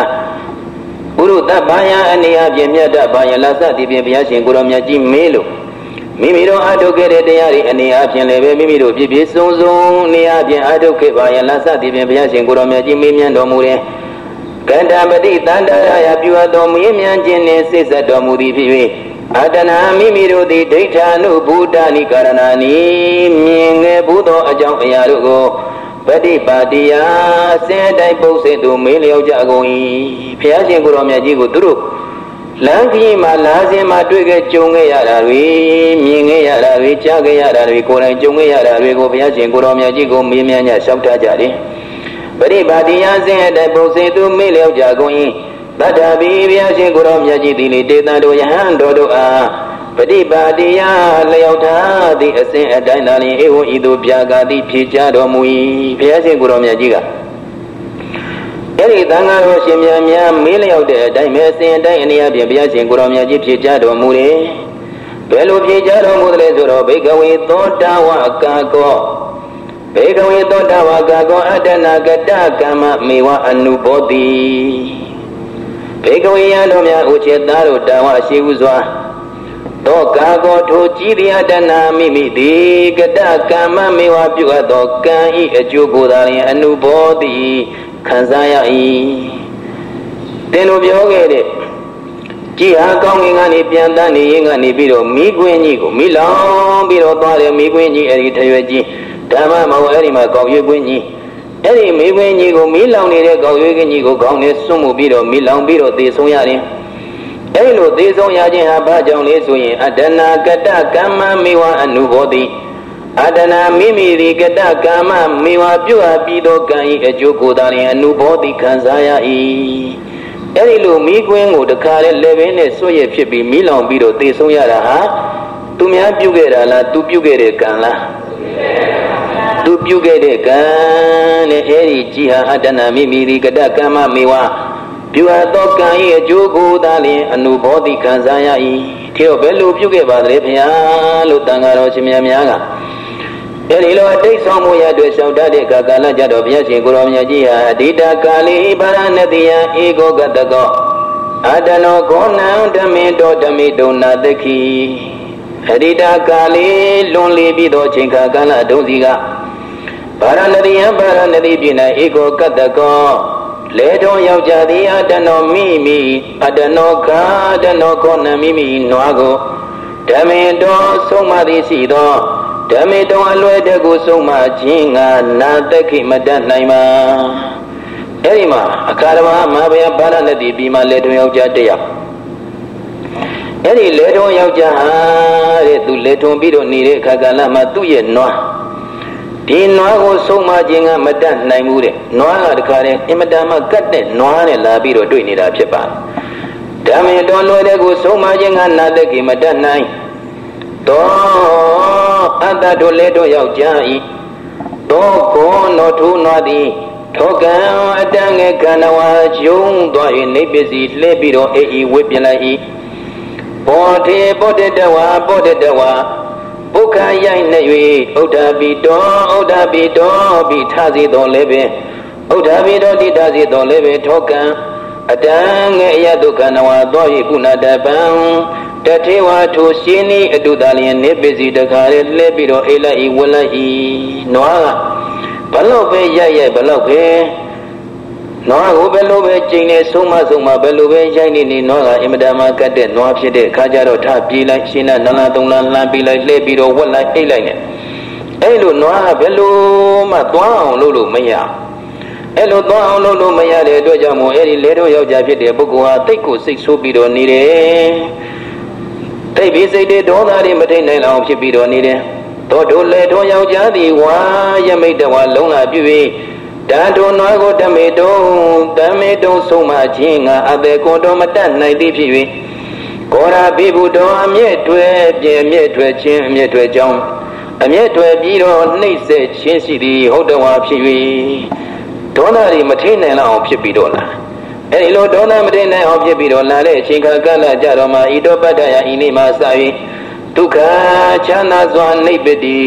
Uru tabaya aniya phint myata ba yala sa ti phint bhaya shin ko ro myat ji me lo mimi do aထုတ်ခဲ့တဲ့တရားတွေအနေအချင်းလည်းပဲမိမိတို့ပြည့်ပြည့်စုံစုံနေအချင်းအထုတ်ခဲ့ပါယလားစသည်ဖြင့်ဘုရားရှင်ကိုရောမြတ်ကြီးမေးမြန်းတော်မူတဲ့ကန္တပတိတန္တရာယပြုအပ်တော်မူမြန်းခြင်းနှင့်စိတ်ဆက်တော်မူသည်ဖြစ်၍အတနာမိမိတို့သည်ဒိဋ္ဌာနုဘုဒ္ဓနိကာရဏာနိမြင်ငယ်ဘူးသောအကြောင်းအရာတို့ကိုပฏิပါတိယအစဉ်တိုင်းပုစေသူမေးလျောက်ကြကုန်၏ဘုရားရှင်ကိုရောမြတ်ကြီးကိုသူတို့လမ်းကြီးမှာလာစဉ်မှာတွေ့ခဲ့ကြုံခဲ့ရတာတွေမြင်ခဲ့ရတာတွေကြားခဲ့ရတာတွေကိုယ်တိုင်ကြုံခဲ့ရတာတွေကိုဘုရားရှင်ကိုရောမြတ်ကြီးကိုမေးမြန်းကြလျှောက်ထားကြတယ်ပရိပါတိယစဉ်အတဲ့ပုံစေသူမေးလျောက်ကြကုန်၏တတ္တဗိဘုရားရှင်ကိုရောမြတ်ကြီးသည်လေတေတံတို့ယဟန်တော်တို့အားပฏิပါတိယလျောက်ထားသည့်အစဉ်အတိုင်းသာလျှင်ဧဝံဤသို့ပြာကသည်ဖြေကြတော်မူ၏ဘုရားရှင်ကိုရောမြတ်ကြီးကအဲ့ဒီသံဃာတော်ရှင်များမေးလျောက်တဲ့အတိုင်းပဲအစဉ်အတိုင်းအနေအချင်းဘုရားရှင်ကိုရောမြတ်ကြီးဖြေကြတော်မူတယ်ဘယ်လိုဖြေကြတော်မူသလဲဆိုတော့ဘေကဝေသောတာဝကာကောဘေကဝေသောတာဝကာကောအတ္တနာကတကမ္မမေဝအနုဘောတိဘေကဝေယံတို့များဥချေသားတို့တာဝရှိဟုစွာသောကာကောထိုကြည်သည်အတ္တနာမိမိသည်ကတကမ္မမေဝပြုအပ်သောကံဤအကျိုးကိုသာလျှင်အနုဘောတိခံစားရ၏တင်လိုပြောခဲ့တဲ့ကြည်ဟာကောင်းကင်ကနေပြန်တန်းနေရင်ကနေပြီးတော့မိခွင်းကြီးကိုမိလောင်ပြီးတော့သွားတယ်မိခွင်းကြီးအဲ့ဒီထရွယ်ကြီးဓမ္မမဟုတ်အဲ့ဒီမှာကောက်ရွေးခွင်းကြီးအဲ့ဒီမိခွင်းကြီးကိုမိလောင်နေတဲ့ကောက်ရွေးခွင်းကြီးကိုခေါင်းနဲ့စွန့်မှုပြီးတော့မိလောင်ပြီးတော့သေဆုံးရတယ်အဲ့လိုသေဆုံးရခြင်းဟာဘာကြောင့်လဲဆိုရင်အတ္တနာကတကမ္မမေဝအနုဘောတိအတ္တနာမိမိသည်ကတကမ္မမေဝပြုအပ်ပြီးသောကံ၏အကျိုးကိုသာလျှင်အနုဘောတိခံစားရ၏အဲ့ဒီလိုမိခွင်းကိုတခါလေလက်ဘင်းနဲ့ဆွတ်ရဖြစ်ပြီးမိလောင်ပြီးတော့သေဆုံးရတာဟာသူများပြုခဲ့တာလားသူပြုခဲ့တဲ့ကံလားသူပြုခဲ့တဲ့ကံနဲ့အဲ့ဒီကြည်ဟာအတ္တနာမိမိသည်ကတကမ္မမေဝပြုအပ်သောကံ၏အကျိုးကိုသာလျှင်အနုဘောတိခံစားရ၏ဒီတော့ဘယ်လိုပြုခဲ့ပါသလဲဗျာလို့တန်ဃာတော်ရှင်များကအဲ့ဒီလိုအတိတ်ဆောင်မှုရအတွက်ရှောက်တတ်တဲ့ကာလကြတော့ဘုရားရှင်ကိုရောမြတ်ကြီးဟာအဒိတကာလိပါရဏတိယဧကောကတကောအတနောဂောနံဓမေတောဓမေတုံနာတခိအဒိတကာလိလွန်လေပြီးသောအချိန်ကာလတုံးစီကပါရဏတိယပါရဏတိပြည်၌ဧကောကတကောလေတော်ယောက်ျားသည်အတနောမိမိအတနောကာတနောဂောနံမိမိနွားကိုဓမေတောဆုံးမသည်ရှိသောဓမေတောအလွယ်တကူဆုံးမခြင်းငါနာတခိမတတ်နိုင်ပါအဲ့ဒီမှာအခါတော်မဟာဘုရားပါရဏတိပြည်မှာလေတော်ယောက်ျားတယောက်အဲ့ဒီလေတော်ယောက်ျားဟာတဲ့သူလေထွန်ပြီးတော့နေတဲ့အခါကာလမှာသူ့ရဲ့နွားဒီနွားကိုဆုံးမခြင်းကမတတ်နိုင်ဘူးတဲ့နွားကတခါတည်းအင်မတန်မှကတ်တဲ့နွားနဲ့လာပြီးတော့တွေ့နေတာဖြစ်ပါတယ်ဓမေတောလွယ်တကူဆုံးမခြင်းကနာတခိမတတ်နိုင်သောအတ္တတို့လည်းတို့ယောက်ျားဤသောကောနောထုနွားသည်ထောကံအတန်ငယ်ကန္နဝါကျုံသွား၍နေပစ္စည်းလှဲပြီးတော့အေးဝိပြလိုက်၏ဘောထေဘောတတဝါဘောတတဝါဘုခရိုက်နေ၍ဥဒ္ဓပိတောပိထစီတော်လည်းပင်ဥဒ္ဓပိတောတိထစီတော်လည်းပင်ထောကံအတန်ငယ်အယတုကန္နဝါသွား၍ပုဏ္ဏတပံတထေဝါထိုရှင်းဤအတုသာလျင်နေပစ္စည်းတခါလေလှဲပြီးတော့အိလိုက်ဤဝလိုက်ဤနွားကဘလို့ပဲရိုက်ဘလို့ပဲနွားကိုဘယ်လိုပဲကျိန်နေဆုံးမဘယ်လိုပဲရိုက်နေနွားကအင်မတန်မှကတ်တဲ့နွားဖြစ်တဲ့အခါကျတော့ထပြေးလိုက်ရှင်းတဲ့နလန်သုံးလန်လှမ်းပြီးလိုက်လှဲပြီးတော့ဝက်လိုက်အိလိုက်နဲ့အဲ့လိုနွားကဘယ်လိုမှသွားအောင်လုပ်လို့မရအဲ့လိုသွားအောင်လုပ်လို့မရတဲ့အတွက်ကြောင့်မို့အဲ့ဒီလေတော့ယောက်ျားဖြစ်တဲ့ပုဂ္ဂိုလ်ဟာတိတ်ကိုစိတ်ဆိုးပြီးတော့နေတယ်တိတ်ပြီးစိတ်တွေဒေါသတွေမထိန်နိုင်အောင်ဖြစ်ပြီးတော့နေတယ်သောတို့လေတော်ယောက်ျားသည်ဝါယမိတ်တဝါလုံးလာပြု၍တန်တော်နွားကိုဓမေတုံဆုံးမခြင်းငါအဘေကိုတော်မတတ်နိုင်သည်ဖြစ်၍ကောရာဘိဗုတော်အမျက်တွယ်ခြင်းအမျက်တွယ်ကြောင်းအမျက်တွယ်ပြီးတော့နှိမ့်ဆက်ခြင်းရှိသည်ဟုတ်တော်ဝါဖြစ်၍ဒေါသတွေမထိန်နိုင်အောင်ဖြစ်ပြီးတော့လာအဲ့ဒီလိုဒေါသမထိန်နိုင်အောင်ဖြစ်ပြီးတော့လာတဲ့အချိန်ခါကလည်းကြတော့မှဤတော်ပတ္တယဤနေ့မှစ၍ဒုက္ခချမ်းသာစွာနိဗ္ဗတိ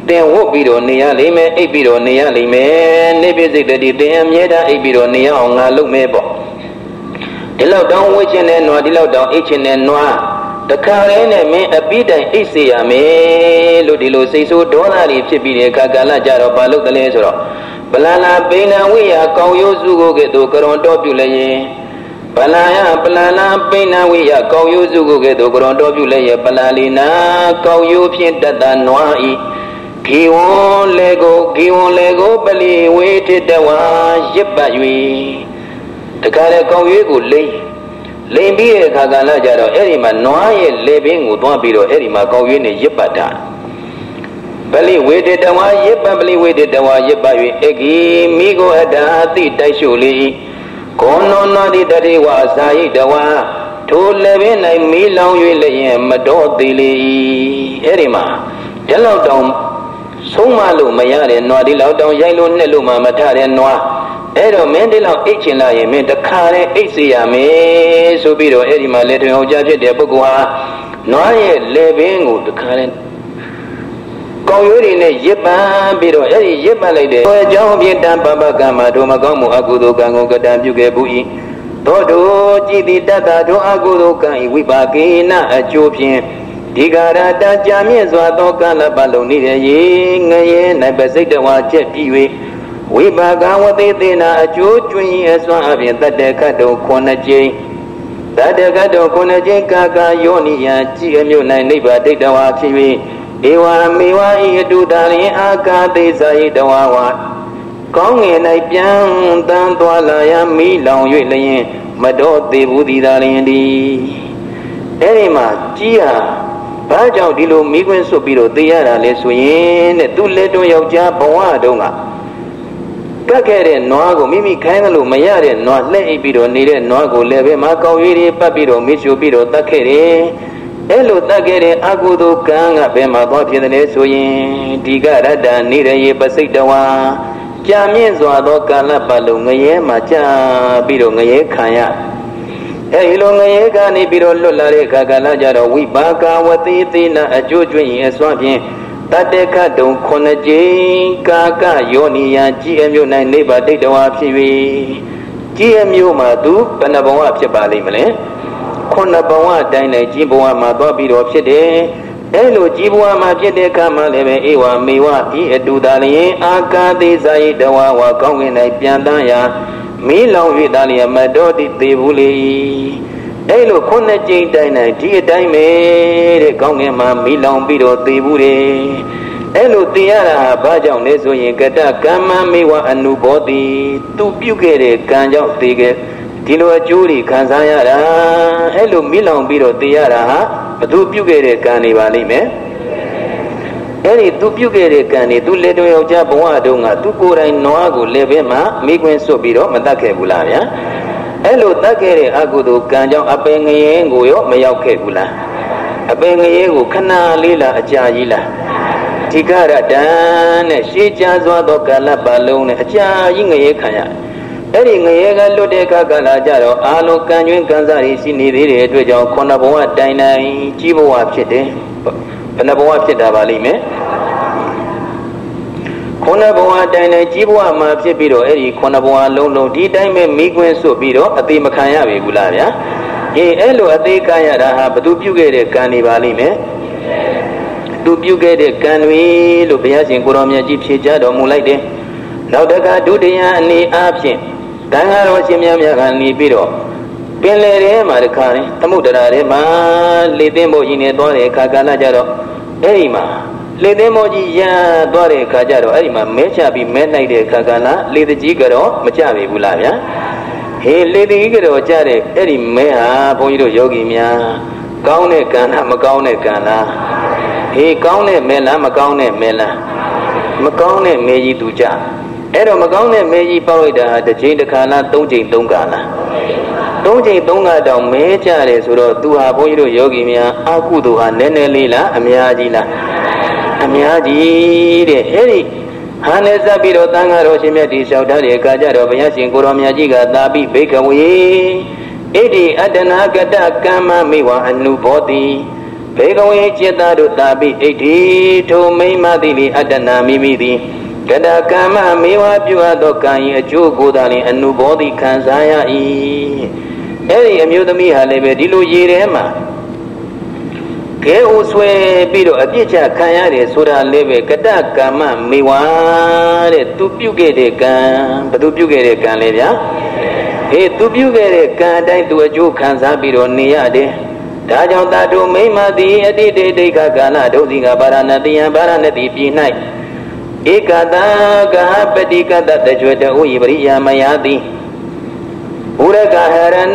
တင်ဝတ်ပြီးတော့နေရလိမ့်မယ်အိပ်ပြီးတော့နေရလိမ့်မယ်နေပြစိတ်တည်းတင်အမြဲတမ်းအိပ်ပြီးတော့နေရအောင်ငါလုပ်မယ်ပေါ့ဒီလောက်တောင်းဝှေ့ခြင်းနဲ့နွားဒီလောက်တောင်းအိတ်ခြင်းနဲ့နွားတခါလေးနဲ့မင်းအပိတိုင်အိတ်စေရမယ်လို့ဒီလိုစိတ်ဆိုးဒေါသတွေဖြစ်ပြီးတဲ့အခါကာလကြတော့ဘာလုပ်တယ်လဲဆိုတော့ပလနာပိဏဝိယကောင်းရိုးစုကိုကဲ့သို့ကရွန်တော်ပြုလည်းရင်ပလာယပလနာပိဏဝိယကောင်းရိုးစုကိုကဲ့သို့ကရွန်တော်ပြုလည်းရဲ့ပလာလီနာကောင်းရိုးဖြင့်တတ်တာနွားဤဂီဝွန်လေကိုပလီဝေထတဝါရစ်ပတ်၍တခါလေကောင်းရိုးကိုလိမ့်ပြီးတဲ့အခါကာလကြတော့အဲ့ဒီမှာနွားရဲ့လေပင်ကိုသွားပြီးတော့အဲ့ဒီမှာကောင်းရွေးနဲ့ရစ်ပတ်တာပလိဝေဒတဝါရစ်ပတ်ပလိဝေဒတဝါရစ်ပတ်၍အဂီမိကိုအတာအတိတိုက်ရှုလေကောနောနာတိတတိဝါစာယိတဝါထိုလေပင်၌မီးလောင်၍လျင်မတော်သေးလေအဲ့ဒီမှာဒီလောက်တောင်ဆုံးမလို့မရတဲ့နွားဒီလောက်တောင်ရိုက်လို့နှက်လို့မှမထတဲ့နွားအဲ့တော့မင်းဒီလောက်အိတ်ချင်လာရင်မင်းတခါနဲ့အိတ်စေရမယ်ဆိုပြီးတော့အဲ့ဒီမှာလေထွင်အောင်ကြားဖြစ်တဲ့ပုဂ္ဂိုလ်ဟာနွားရဲ့လေပင်ကိုတခါနဲ့ကောင်းရိုးတွေနဲ့ရစ်ပန်းပြီးတော့အဲ့ဒီရစ်ပန်းလိုက်တဲ့အကြောင်းပြတံပပကမ္မတို့မကောင်းမှုအကုသိုလ်ကံကိုကတံပြုခဲ့ဘူး၏သောတို့ကြည်တိတတ္တတို့အကုသိုလ်ကံ၏ဝိပါကေနအကျိုးဖြင့်ဒီကာရတကြာမြင့်စွာသောကာလပတ်လုံးနေတဲ့ရေငရဲ၌ပစိတ်တဝါချက်ပြီး၍ဝိပါကဝတိသေနာအကျိုးကျွင်းအစွမ်းအပြင်တတ္တခတ်တော်9ကြိမ်တတ္တခတ်တော်9ကြိမ်ကာကာယောနိယကြည်အမျိုး၌နိဗ္ဗာန်ဒိဋ္ဌဝါဖြစ်၍ဧဝမေဝဤအတုတလင်အာကာသိဇာယိတဝါဝါကောင်းငယ်၌ပြန်တန်းသွားလာရမိလောင်၍လျင်မတော်သေးဘူးသည်သာလျင်ဒီအဲ့ဒီမှာကြီးဟာဘာကြောင့်ဒီလိုမိခွန်းဆွတ်ပြီးတော့သိရတာလဲဆိုရင်တဲ့သူလက်တွန်းယောက်ျားဘဝတုန်းကကတ်ခဲ့တဲ့နွားကိုမိမိခိုင်းလို့မရတဲ့နွားလှည့်အိပ်ပြီးတော့နေတဲ့နွားကိုလည်းပဲမကောင်းရည်တွေပတ်ပြီးတော့မိရှုပြီးတော့တတ်ခဲ့တယ်အဲ့လိုတတ်ခဲ့တဲ့အကုသိုလ်ကံကဘယ်မှာသွားဖြစ်တယ်လဲဆိုရင်ဒီကရတ္တနေရရေပစိတ်တဝါကြာမြင့်စွာသောကာလပတ်လုံးငရဲမှာကြာပြီးတော့ငရဲခံရအဲဒီလိုငရဲကနေပြီးတော့လွတ်လာတဲ့အခါကာလကြတော့ဝိပါကဝတိသေနအကျိုးကျွင်းရင်အစွမ်းဖြင့်တတ္တခတ်တုံ9ကြိမ်ကာကယောနိယကြည်အမျိုး၌နိဗ္ဗာန်ဒိဋ္ဌဝါဖြစ်၍ကြည်အမျိုးမှာသူဘယ်နှဘဝဖြစ်ပါလိမ့်မလဲ9ဘဝတိုင်း၌ကြည်ဘဝမှာသွားပြီးတော့ဖြစ်တယ်အဲလိုကြည်ဘဝမှာဖြစ်တဲ့အခါမှာလည်းပဲဧဝမေဝဤအတူသာလျင်အာကာသိဇာယိတဝါဝါကောင်းကင်၌ပြန်တန်းရာမီးလောင်၍သာလျင်မတော်တိသေးဘူးလေအဲ့လို9ကြိမ်တိုင်းတိုင်းဒီအတိုင်းပဲတဲ့ကောင်းကင်မှာမီးလောင်ပြီးတော့သေဘူးတယ်အဲ့လိုသိရတာဘာကြောင့်လဲဆိုရင်ကတကမ္မမေဝအနုဘောတိသူပြုခဲ့တဲ့ကံကြောင့်သေခဲ့ဒီလိုအကျိုးတွေခံစားရတာအဲ့လိုမီးလောင်ပြီးတော့သေရတာဟာဘသူပြုခဲ့တဲ့ကံတွေပါလိမ့်မယ်အဲ့ဒီသူပြုခဲ့တဲ့ကံတွေသူလက်တော်ယောက်ျားဘဝတုန်းကသူကိုယ်တိုင်နွားကိုလက်ဘဲမှာမိခွင်းစွတ်ပြီးတော့မတတ်ခဲ့ဘူးလားဗျာအဲ့လိုတတ်ခဲ့တဲ့အကုသိုလ်ကံကြောင့်အပင်ငရဲကိုရောမရောက်ခဲ့ဘူးလားအပင်ငရဲကိုခဏလေးလားအကြာကြီးလားဒီကရတံနဲ့ရှေးကြစွာသောကာလပတ်လုံးနဲ့အကြာကြီးငရဲခံရအဲ့ဒီငရဲကလွတ်တဲ့အခါကလာကြတော့အာလုံးကံကျွင်းကံစားရရှိနေသေးတဲ့အတွက်ကြောင့်9ဘဝတိုင်တိုင်ကြီးဘဝဖြစ်တယ်ဘယ်နှဘဝဖြစ်တာပါလိမ့်မယ်9ဘဝတိုင်တိုင်ကြီးဘဝမှာဖြစ်ပြီးတော့အဲ့ဒီ9ဘဝလုံးဒီတိုင်းပဲမိခွင်းစွတ်ပြီးတော့အသေးမခံရပြီဘူးလားဗျာအဲ့လိုအသေးခံရတာဟာဘသူပြုခဲ့တဲ့ကံတွေပါလိမ့်မယ်သူပြုခဲ့တဲ့ကံတွေလို့ဘုရားရှင်ကိုရောင်မြတ်ကြီးဖြေကြားတော်မူလိုက်တယ်နောက်တကဒုတိယအနေအားဖြင့်တန်ဃာတော်ရှင်များကနေပြီးတော့ပင်လယ်ထဲမှာတခါနဲ့သမုဒ္ဒရာထဲမှာလေသိမ်းဖို့ကြီးနေသွားတဲ့အခါကာလကြတော့အဲ့ဒီမှာလေသိမ်းဖို့ကြီးရသွားတဲ့အခါကျတော့အဲ့ဒီမှာမဲချပြီးမဲလိုက်တဲ့အခါကလာလေတကြီးကတော့မကြပြီဘူးလားဗျာဟေးလေတကြီးကတော့ကြတဲ့အဲ့ဒီမဲဟာဘုန်းကြီးတို့ယောဂီများကောင်းတဲ့ကံလားမကောင်းတဲ့ကံလားဟေးကောင်းတဲ့မဲလားမကောင်းတဲ့မဲလားမကောင်းတဲ့မဲကြီးသူကြအဲ့တော့မကောင်းတဲ့မဲကြီးပေါက်လိုက်တာဟာတစ်ချိန်တစ်ခါလား3ချိန်3ခါလား3ချိန်3ခါတောင်မဲကြတယ်ဆိုတော့သူဟာဘုန်းကြီးတို့ယောဂီများအကုသိုလ်ဟာနည်းနည်းလေးလားအများကြီးလားအများကြီးတဲ့အဲ့ဒီဟာနဲ့စပ်ပြီးတော့တန်ဃာတော်ရှင်မြတ်ဒီလျှောက်ထားတဲ့အခါကျတော့ဘုရားရှင်ကိုရောင်မြတ်ကြီးကသာပိဘိကဝေဣတိအတ္တနာကတကမ္မမေဝအနုဘောတိဘေကဝေจิตတို့တာပိဣတိထိုမိမတိလိအတ္တနာမိမိသည်ကတကမ္မမေဝပြုအပ်သောကံ၏အကျိုးကိုသာလျှင်အနုဘောတိခံစားရ၏အဲ့ဒီအမျိုးသမီးဟာလည်းပဲဒီလိုရေထဲမှာကဲဥဆွဲပြီးတော့အပြစ်ချခံရတယ်ဆိုတာလည်းပဲကတကမ္မမေဝတဲ့သူပြုခဲ့တဲ့ကံဘသူပြုခဲ့တဲ့ကံလေဗျာဟေးသူပြုခဲ့တဲ့ကံအတိုင်းသူအကျိုးခံစားပြီးတော့နေရတယ်ဒါကြောင့်တာတို့မိမသည်အတိတေဒိဋ္ဌကာလဒုတိကဗာရဏတိယံဗာရဏတိပြည်၌ဧကတံကဟပတိကတတကြွတဥယပရိယာမယတိဥရကဟရဏ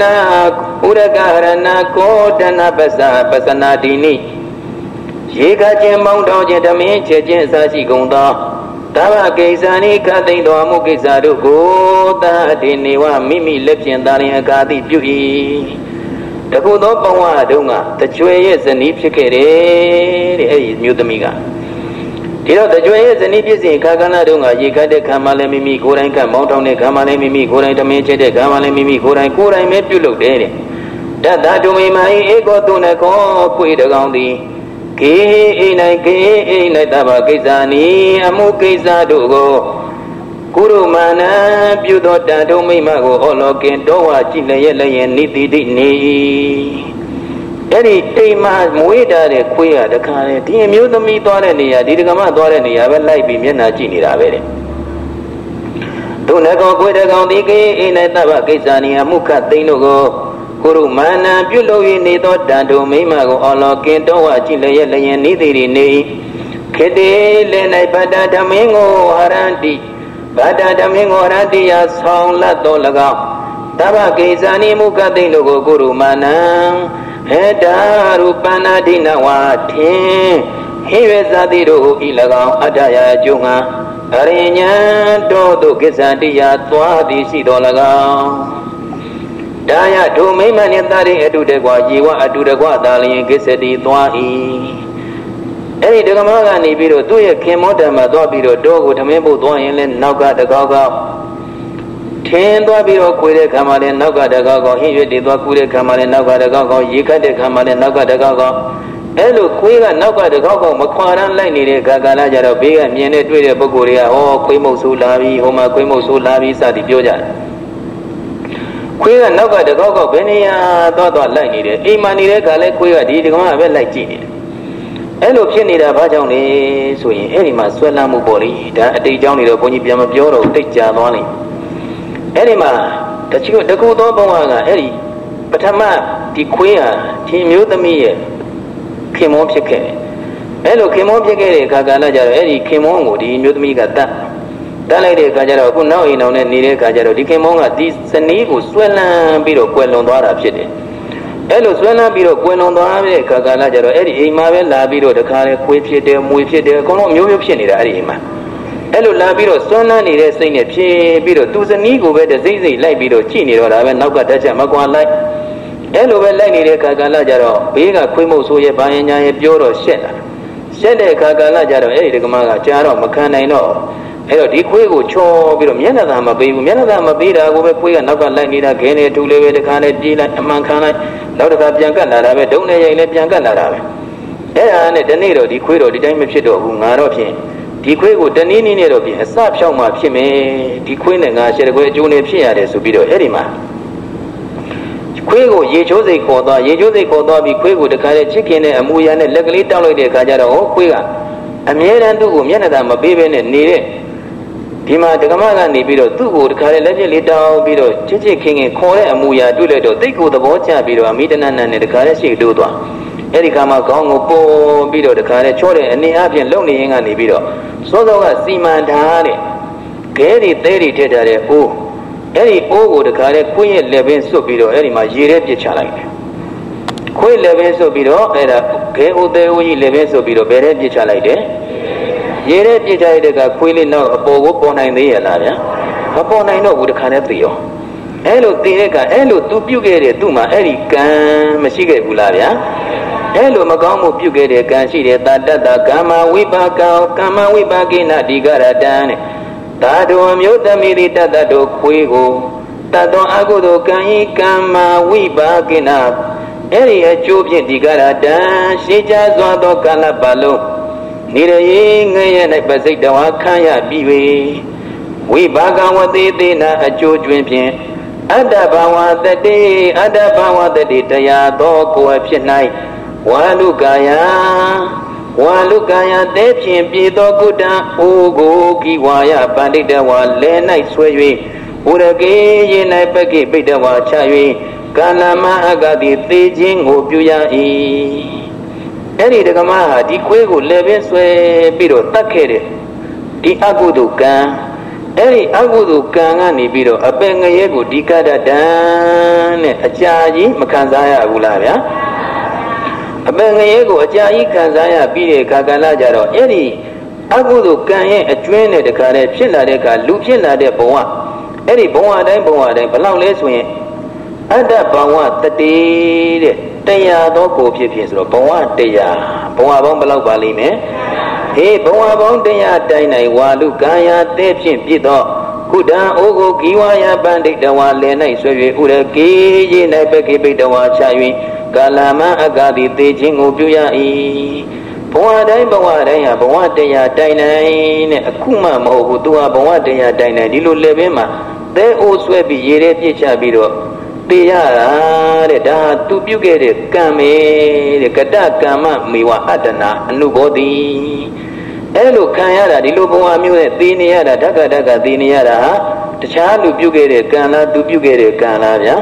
ကောဒနာပစနာတိနိရေကချင်းမောင်းတော်ခြင်းဓမင်းချက်ချင်းအစရှိကုန်သောသဗ္ဗကိစ္စနိခသိမ့်တော်မူကိစ္စတို့ကိုသာတိနေဝမိမိလက်ဖြင့်သာလျှင်အကာတိပြု၏တခုသောဘဝတုန်းကတကြွရဲ့ဇနီးဖြစ်ခဲ့တယ်တဲ့အဲ့ဒီမျိုးသမီးကဒီတော့တကြွရဲ့ဇနီးဖြစ်စဉ်ခါကဏ္ဍတုန်းကရေခတ်တဲ့ခံမှလည်းမိမိကိုယ်တိုင်ကမောင်းထောင်တဲ့ခံမှလည်းမိမိကိုယ်တိုင်ဓမင်းချက်တဲ့ခံမှလည်းမိမိကိုယ်တိုင်ပဲပြုလုပ်တယ်တဲ့တတ္တတုမိမဧကောတုနကောပွေတကောင်သည်ကေအိ၌တဗ္ဗကိစ္စနိအမှုကိစ္စတို့ကိုကုရုမာနပြုသောတန်တုမိမကိုဩလောကင်တောဝကြည်လျက်လည်းနိတိတိနေအဲ့ဒီတိမ်မှမွေးတာတဲ့ခွေးရတခါလေဒီအမျိုးသမီးသွားတဲ့နေရာဒီဒကမသွားတဲ့နေရာပဲလိုက်ပြီးမျက်နှာကြည့်နေတာပဲတဲ့ဒုနကောခွေးတကောင်ဒီကေအိ၌တဗ္ဗကိစ္စနိအမှုခတ်သိမ့်တို့ကိုကုရုမာနပြုလုပ်၍နေသောတန်တုမိမကိုဩလောကင်တောဝကြည်လျက်လည်းနိတိတိနေခေတေလည်း၌ပတ္တဓမင်းကိုဟရန္တိဗတ္တဓမင်းကိုရတ္တိယဆောင်လတ်တော်၎င်းသဗ္ဗကိစ္စနိမုခသိမ့်တို့ကိုကုရုမာနံဟေတာရူပနာဒိနဝါထင်ဟိဝေဇာတိတို့ဤ၎င်းအတ္တရာအကျိုးငါအရိညာတော်သို့ကိစ္စတိယသွားသည်ရှိတော်၎င်းဒါယဒုမိမနှင့်တာရိအတုတကွာယေဝအတုတကွာသာလျင်ကိစ္စတိသွား၏အဲ့ဒီဒကမကနေပြီးတော့သူ့ရဲ့ခင်မောဓမ္မသွားပြီးတော့တောကိုဓမင်းဖို့သွားရင်လည်းနောက်ကတကောက်ထင်းသွားပြီးတော့ခွေတဲ့ခံမှလည်းနောက်ကတကောက်ဟင်းရွက်တွေသွားကူးတဲ့ခံမှလည်းနောက်ကတကောက်ရေခတ်တဲ့ခံမှလည်းနောက်ကတကောက်အဲ့လိုခွေးကနောက်ကတကောက်မခွာရမ်းလိုက်နေတဲ့ကာလကြတော့ဘေးကမြင်နေတွေ့တဲ့ပုဂ္ဂိုလ်တွေကခွေးမုတ်ဆိုးလာပြီဟိုမှာခွေးမုတ်ဆိုးလာပြီစသည်ပြောကြတယ်ခွေးကနောက်ကတကောက်ဘယ်နေရာသွားလိုက်နေတယ်အိမ်မှာနေတဲ့ခါလဲခွေးကဒီဒကမပဲလိုက်ကြည့်နေတယ်အဲ့လိုဖြစ်နေတာဘာကြောင့်လဲဆိုရင်အဲ့ဒီမှာဆွဲလမ်းမှုပေါ့လေဒါအတိတ်ကြောင့်နေတော့ဘုန်းကြီးပြန်မပြောတော့တိတ်ကြာသွားလိမ့်အဲ့ဒီမှာတကူသောဘဝကအဲ့ဒီပထမဒီခွေးဟာဒီမျိုးသမီးရဲ့ခင်မောဖြစ်ခဲ့တယ်အဲ့လိုခင်မောဖြစ်ခဲ့တဲ့အခါကလည်းကြတော့အဲ့ဒီခင်မောကိုဒီမျိုးသမီးကတတ်လိုက်တဲ့အခါကျတော့အခုနောက်အိမ်အောင်နဲ့နေတဲ့အခါကျတော့ဒီခင်မောကဒီစနီးကိုဆွဲလန်းပြီးတော့ကွယ်လွန်သွားတာဖြစ်တယ်အဲ့လိုဆွဲလန်းပြီးတော့ကွယ်လွန်သွားတဲ့အခါကလည်းကြတော့အဲ့ဒီအိမ်မှာပဲလာပြီးတော့တခါလေခွေးဖြစ်တယ်မွေဖြစ်တယ်အကုန်လုံးမျိုးဖြစ်နေတာအဲ့ဒီအိမ်မှာအဲ့လိုလာပြီးတော့ဆွဲလန်းနေတဲ့စိတ်နဲ့ဖြစ်ပြီးတော့သူစနီးကိုပဲတစိမ့်စိမ့်လိုက်ပြီးတော့ကြည့်နေတော့ဒါပဲနောက်ကတက်ချက်မကွာလိုက်အဲ့လိုပဲလိုက်နေတဲ့အခါကလည်းကြတော့ဘေးကခွေးမုတ်ဆိုးရဲ့ဘာရင်ညာရဲ့ပြောတော့ရှက်တဲ့အခါကလည်းကြတော့အဲ့ဒီဒကမကကြားတော့မခံနိုင်တော့အဲ့တော့ဒီခွေးကိုချောပြီးတော့မျက်နှာသာမပေးဘူးမျက်နှာသာမပေးတာကိုပဲခွေးကနောက်ကလိုက်နေတာခင်းနေထူလေးပဲတခါနဲ့ပြေးလိုက်အမှန်ခံလိုက်နောက်တစ်ခါပြန်ကတ်လာတာပဲဒုံနဲ့ရိုက်လည်းပြန်ကတ်လာတာပဲအဲ့ဒါနဲ့ဒီနေ့တော့ဒီခွေးတော့ဒီတိုင်းမဖြစ်တော့ဘူးငါတော့ဖြင့်ဒီခွေးကိုတနည်းနည်းနဲ့တော့ဖြင့်အစဖြောက်မှဖြစ်မယ်ဒီခွေးနဲ့ငါရှယ်တကွဲအကျိုးနဲ့ဖြစ်ရတယ်ဆိုပြီးတော့အဲ့ဒီမှာခွေးကိုရေချိုးစိတ်ခေါ်သွားပြီးခွေးကိုတခါနဲ့ချစ်ခင်တဲ့အမူအရာနဲ့လက်ကလေးတောက်လိုက်တဲ့အခါကျတော့ခွေးကအမြဲတမ်းသူ့ကိုမျက်နှာသာမပေးဘဲနဲ့နေတဲ့ဒီမှာဒကမကနေပြီးတော့သူ့ကိုတခါလေလက်ပြလေးတောင်းပြီးတော့ချစ်ခင်ခေါ်တဲ့အမူအရာတွေ့လိုက်တော့တိတ်ကိုသဘောကျပြီးတော့အမိတနနနဲ့တခါလေရှေ့တိုးသွားအဲ့ဒီခါမှာခေါင်းကိုပုံပြီးတော့တခါလေချောတဲ့အနေအချင်းလုံနေရင်ကနေပြီးတော့စောစောကစီမံထားတဲ့ခဲတွေသဲတွေထည့်ထားတဲ့အိုးအဲ့ဒီအိုးကိုတခါလေခွေးရဲ့လက်ပင်စွတ်ပြီးတော့အဲ့ဒီမှာရေထဲပြစ်ချလိုက်တယ်ခွေးလက်ပင်စွတ်ပြီးတော့အဲ့ဒါခဲအိုးသဲအိုးကြီးလက်ပင်စွတ်ပြီးတော့ဘယ်ထဲပြစ်ချလိုက်တယ်ရေထဲပြစ်ချလိုက်တဲ့ကခွေးလေးနောက်အပေါ်ကိုပေါ်နိုင်သေးရလားဗျာမပေါ်နိုင်တော့ဘူးတခါနဲ့သိရောအဲ့လိုသိတဲ့ကအဲ့လိုသူပြုတ်ခဲ့တဲ့သူ့မှာအဲ့ဒီကံမရှိခဲ့ဘူးလားဗျာအဲ့လိုမကောင်းမှုပြုတ်ခဲ့တဲ့ကံရှိတဲ့တတ္တကမ္မဝိပါကောကမ္မဝိပါကိနဒီကရတံတဲ့သာတော်မျိုးသမီးတတ္တတို့ခွေးကိုတတ်သောအကုသိုလ်ကံဤကမ္မဝိပါကိန Eri a chubin digarada, she just want to calabalo. Niraing and a basitawa kaya biwe. We baga what they did a children. Adabawa the day, Adabawa the day, Taya, Doko, night. Walukaya, Depin, Pido, Guda, Ugo, Kiwaya, Bandita, Lena, Sway, Urage, Naipaki, Bitawa, Chawi, Kanama, Agadi, Tejing, Opuya. Any the Gama, the Quego, Levensway, Biro, Takere, the Aguduka. Eri agudu kangani biro abenga yego dikada dan achaji makanzaya agulabya abenga yego achaji kanzaya bire kakala jaro eri agudu kanye atwin ne takare phit la de ka lu phit la de bawwa eri bawwa dai balaw le so yin adda bawwa tati de taya do ko phit phit so do bawwa taya bawwa bang balaw ba li me Hey, Bawabong Daya Dina, Walu Gaya, Depin, Pito, Kuda, Ogo, Kiwaya, Bandit, the one Lena, Sui, Uraki, Napaki, Bitawa, Chawi, Kalama, Agadi, Tejing, Ubuya, Bawadai, Bawadaya, Dina, Akuma, Mohutua, Bawadaya, Dina, Dilu Levema, they also be Yere Chabiro. Piyara da tu pyugere kame kata kama miwa adana anubodi elo kanyara di lo bwa myo ne thi ne yada daga thi ne yada ha tachha lu pyugere kan la tu pyugere kan la bya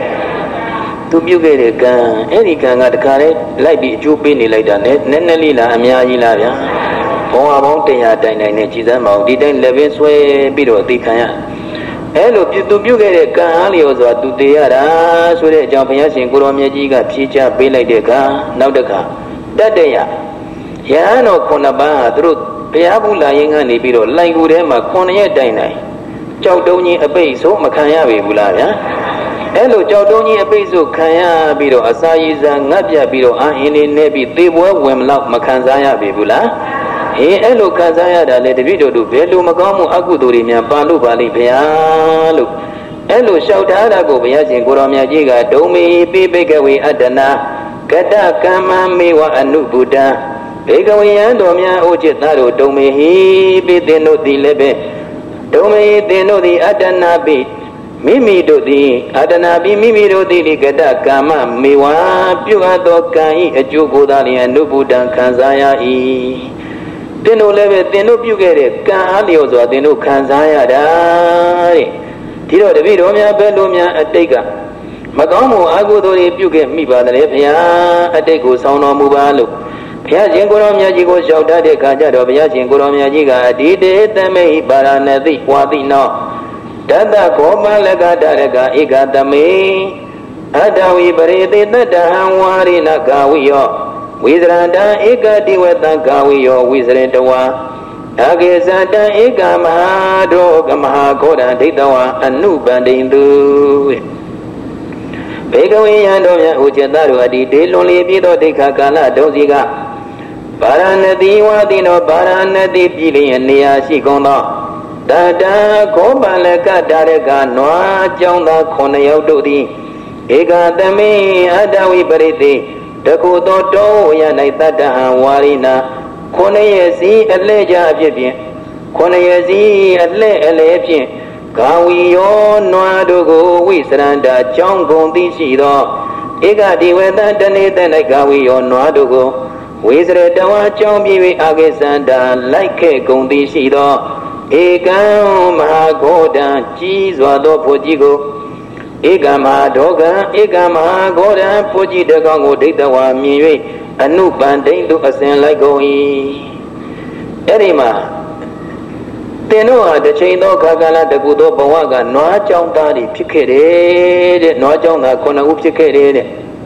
tu pyugere kan edi kan ga takha le lai bi achu pe ne lai da ne ne li la amya ji la bya bwa bong 100 တိုင်တိုင်နဲ့ကြည်စမ်းမအောင်ဒီတိုင်းလက်ပင်ဆွဲပြီးတော့သိခံရHello, you do you get a Kalio to Tiara, so that Japanese in Kuromiajiga, Picha, Billy Deca, Naudaka, that day. Yano Konaba, Truth, Piabu lying on the Biro, like Udema, Konya Dinai. Chaudoni a base, so Makaya Bulaya. Hello, Chaudoni a base, so Kaya Biro, Asaiza, Nabia Biro, in Nebi, they were when love Makanzaya Bibula. He elo kazaya da le video do belu magamu aguduri mya palu bali pyalu elo shautara ko bya sin ko ro mya ji ga dome pe bekawe adana kata kama mewa anubuddha bekawe yan do mya o chit ta do dome hi pe tin do ti le be dome tin do ti adana pe mimi do ti adana pe mimi do ti li kata kama mewa pyu ga do kan hi aju ko da li anubuddha kazaya I Tino leve, tino più che calio, so tino canzaya dare. Tiro de viromia, bellumia, a tega. Magamu, agudori più che mi padre, pia, a tego, sono mubalu. Pia jingoromia jigo, shouta de cajado, pia jingoromia jiga, dide, teme, baranadi, quadino. Tata coma lega darega, igatame. Adawi barete, tata hawari nagawio. Wizranda eka diweta gawiyo wizrendawa Agezada eka mahado kamaha koda ditawa anubandindu Begawi yando ya uchetaru adi delonli pido deka kala dosiga Paranadi wadino paranadi pili niya shikondo Dada kobalaka dareka noa chonda kona yaudodi Eka tami adawi parite Takuto to ya naitata warina Konayasi aleja pipin Konayasi ale Kawiyo noadugo wisranda chongkong di shido Ika diweta tanita na kawiyo noadugo Wisratawa chongpiwi agesanda Like kong di shido Ika mahagoda chizwado pojigo Eka mahadoga, eka mahagoda, poji dagango ditawa miwe, anubandaindu asen like goi. Erima Teno the chain of Kagala, the good of Bawaga, no chong daddy, picketed, no chong kona upicketed.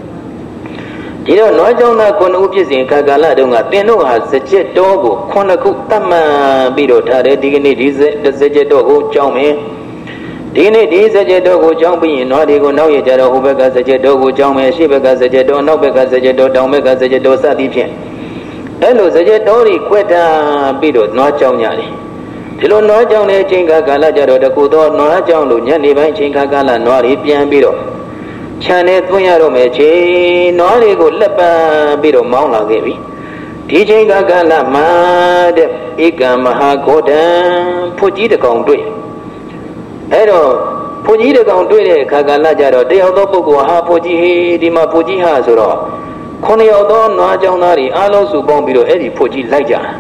You know, no chong kona upis in Kagala, Teno has a jet dog, kona kutama, bido tare, dignity, the jet dog, chong me. Dini di saja dogo jambi no digo no ye jara ubega saja dogo jambe shibega saja do no bega saja do domega saja do sadi phen elo saja dori kweta bido no chong nya ni dilo no chong ne chin ka kala jaro taku do no chong lu nyat ni bai chin ka kala no ri pian bido Chane Twayaro Meche, Norigo Lepa, Bido Mauna Gavi. DJ Gagala Mad, Ika Mahakoda, Puji the Country. Edo, Puji the Country, Kagala Jaro, De Odopo, Hapoji, Dima Puji Hazuro. Kone Odo, Najanari, Alo Subombido, Eddie Puji Laja.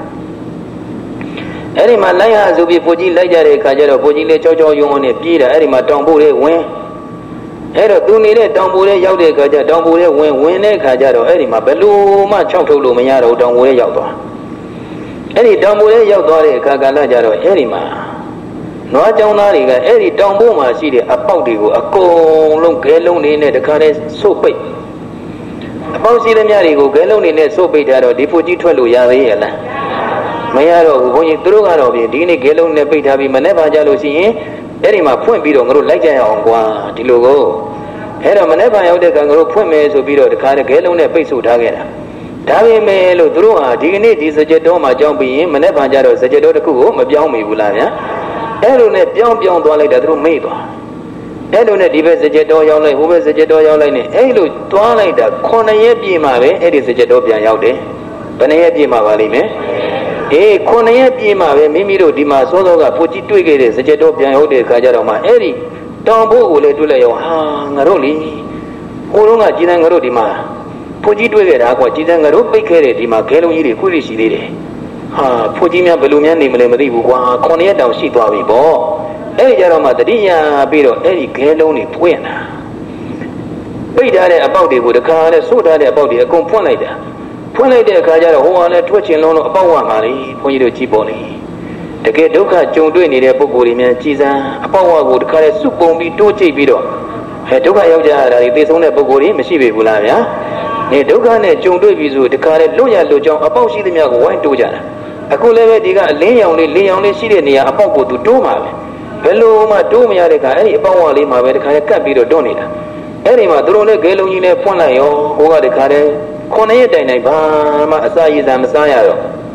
Erima Laya Zubi Puji Laja, Kajaro, Puji Chojo, Yone, Pira, Erima Tombure, when. Ero Dunire, Tombure, Yaude, Kaja, Tombure, when Kajaro, Erima, Beluma, Chonto, Mayaro, Tombure Yaudo. Eri Tombure Yaudore, Kagalajaro, Erima. No Janariga, Eri Tombuma, City, a Paudigo, a Colon, Galon in the Canes, so big. About Silamiarigo, Galon in the so big, Defuji Twello Yariela. Mayaro, when you threw out of it, Dini Galon, the big Tabi, Maneva Jalosi, Erima, point below, like on Gua, Tilogo. Era Maneva, the Kangaroo, point me so below the car, Galon, the Pesu Tagana. Tavi Melo, Drua, Dini, is a Jedoma, jumping, Maneva Jaro, such a Doku, Mabiami Bulania. Eronet, Bion Dwale, the room made. Eronet, even the Jedo Yole, who was the Jedo Yole, Elu, Twale, the corner Yabima, it is a Jedobia Yaude, Panayabima Valime. E Cornayabima, Mimiro Dima, Sologa, Puti Twigger, the Jedobia Yode, Kajaroma, Eri, Tombo, Letuleo, Hangaroli, Urunga, Jinangarodima, Puji Twigger, Aqua, Jinangaro, Bikere, Dima, Kelo Yiri, Kurishi. Ah, Pujimia Belumia, Nimemari, Cornea down Shitwabi, Bo, Ejaroma, the Dia, Biro, Eri, Keloni, Puena. Wait about it with a car, so that about it, a component. Puena, Kajara, who are twitching loan about one money, Poyito Chiponi. The get Doka, John doing it, a Bogorimia, Chiza, a power would carry soup on me, Tochi Bido. Hedoka Yoja, this on a Bogori, Meshibi Bulavia. Nedoka, John Dovizu, the car, Loya Lojo, about Shidimia, wine Doja. A cool level, lay only Sidia, a popo to Doma. Peloma, Domia, any power lima, where the car can be the donor. Erima, Drone, Galo in a Ponayo, who are the car, Cornea Dinaba, Asai, Messiah.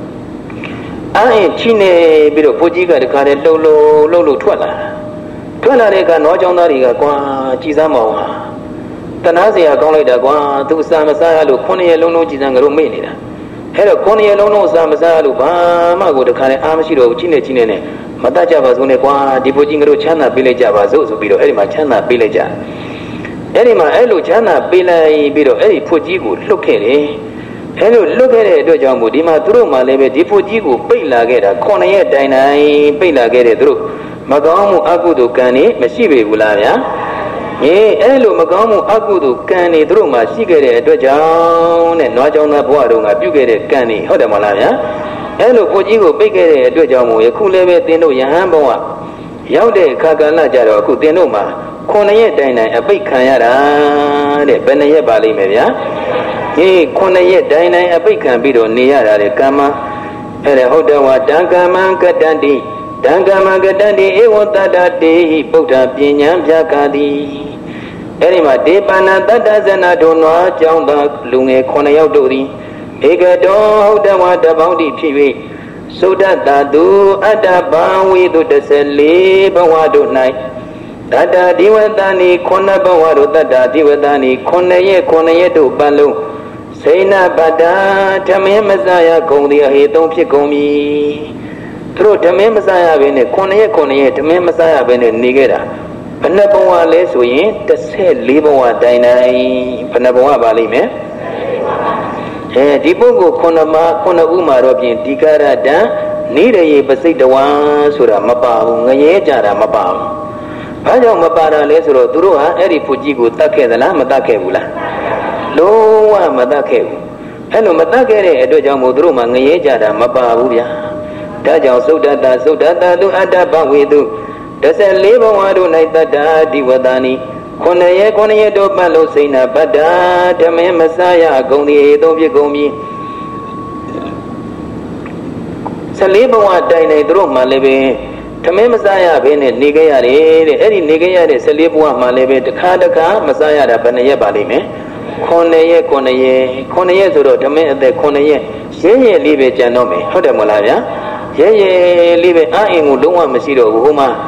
I Chine, Bido Pujiga, the car, Lolo, Twala. Twala, no Jonariga, Chizamo. Tanazia, Golida, to Samasa, Cornea Lono, Chizangaro, Minida. Hello, Cornea Lono, Samasa, Mago, the car, Amshiro, Chine, Mataja was on a Dipojingo Chana village, Abazo, Bido, Erima Chana village. Erima, Elo Chana, Bila, Bido, Eri Pujigo, look at it. Hello, look at it, Dojambo, Dima, Druma, Leve, Dipojigo, Pela Geta, Cornea Dina, Pela Geta, Dru, Magamu Agudu Kani, Meshibe Gulaya. Ye, Elo Magamu Agudu Kani, Druma, Sigare, Dojan, and Najona Boadunga, Bugere Kani, Hodamalaya. Hello, Pojigo, Bigere, Dojamo, Yakuleve, Dino Yamboa. Yaude, Kagala Jaro, Kudenoma, Cornea Dina, a big Kayara, the Benaya Bali Media. Ye, Cornea Dina, a big Cambido, Niara, the Kama, and a Hodawa, Dangamanka Dandi, Dangamanka Dandi, Ewota Day, Bota Pinyam Jakadi. Erima, Depana, that doesn't I don't know, Jamba, Lunge, Cornea Dori. Egado, Hodawa, the Bounty TV. So that do at the bound we do the Sele Bawado night. Dada Diwadani, Kona Bawado, Dada Diwadani, Konaye to Balu. Sena Bada, Tame Mazaya, Kondia, he don't pick on me. Through Tame Mazaya, Vene, Konaye, Tame Mazaya, Vene, Nigera. Panabawa less we the said Libawa Dinai, Panabawa Balime. Dibogo Konama, Kona Uma Robin, Digara da, Nida Pasita one, Sura Mapa, Jara Mapa. Paja Mapara Lesro, Durua, Eri Pujigo, Take the Lama Takebula. Loa Madake. Hello Matake, Dojamo Druma, Jara Mapa Uya. Taja Soda, do Adaba we do. Does a labor one do night that Diwadani. Konaye do Malo Sena Bada, Tame Messiah, Gondi, Dobigomi. Saliba Dine Droma Leve, Tame Messiah, Bene, Nigayare, Eddie Nigayare, Salibua Maleve, the Kadaka, Messiah, Banaya Balime. Konaye, Zoro, Tame, the Konaye, Ye, Live Janome, Hodamolaya, Ye, Live, I am Uduma Masido, Huma.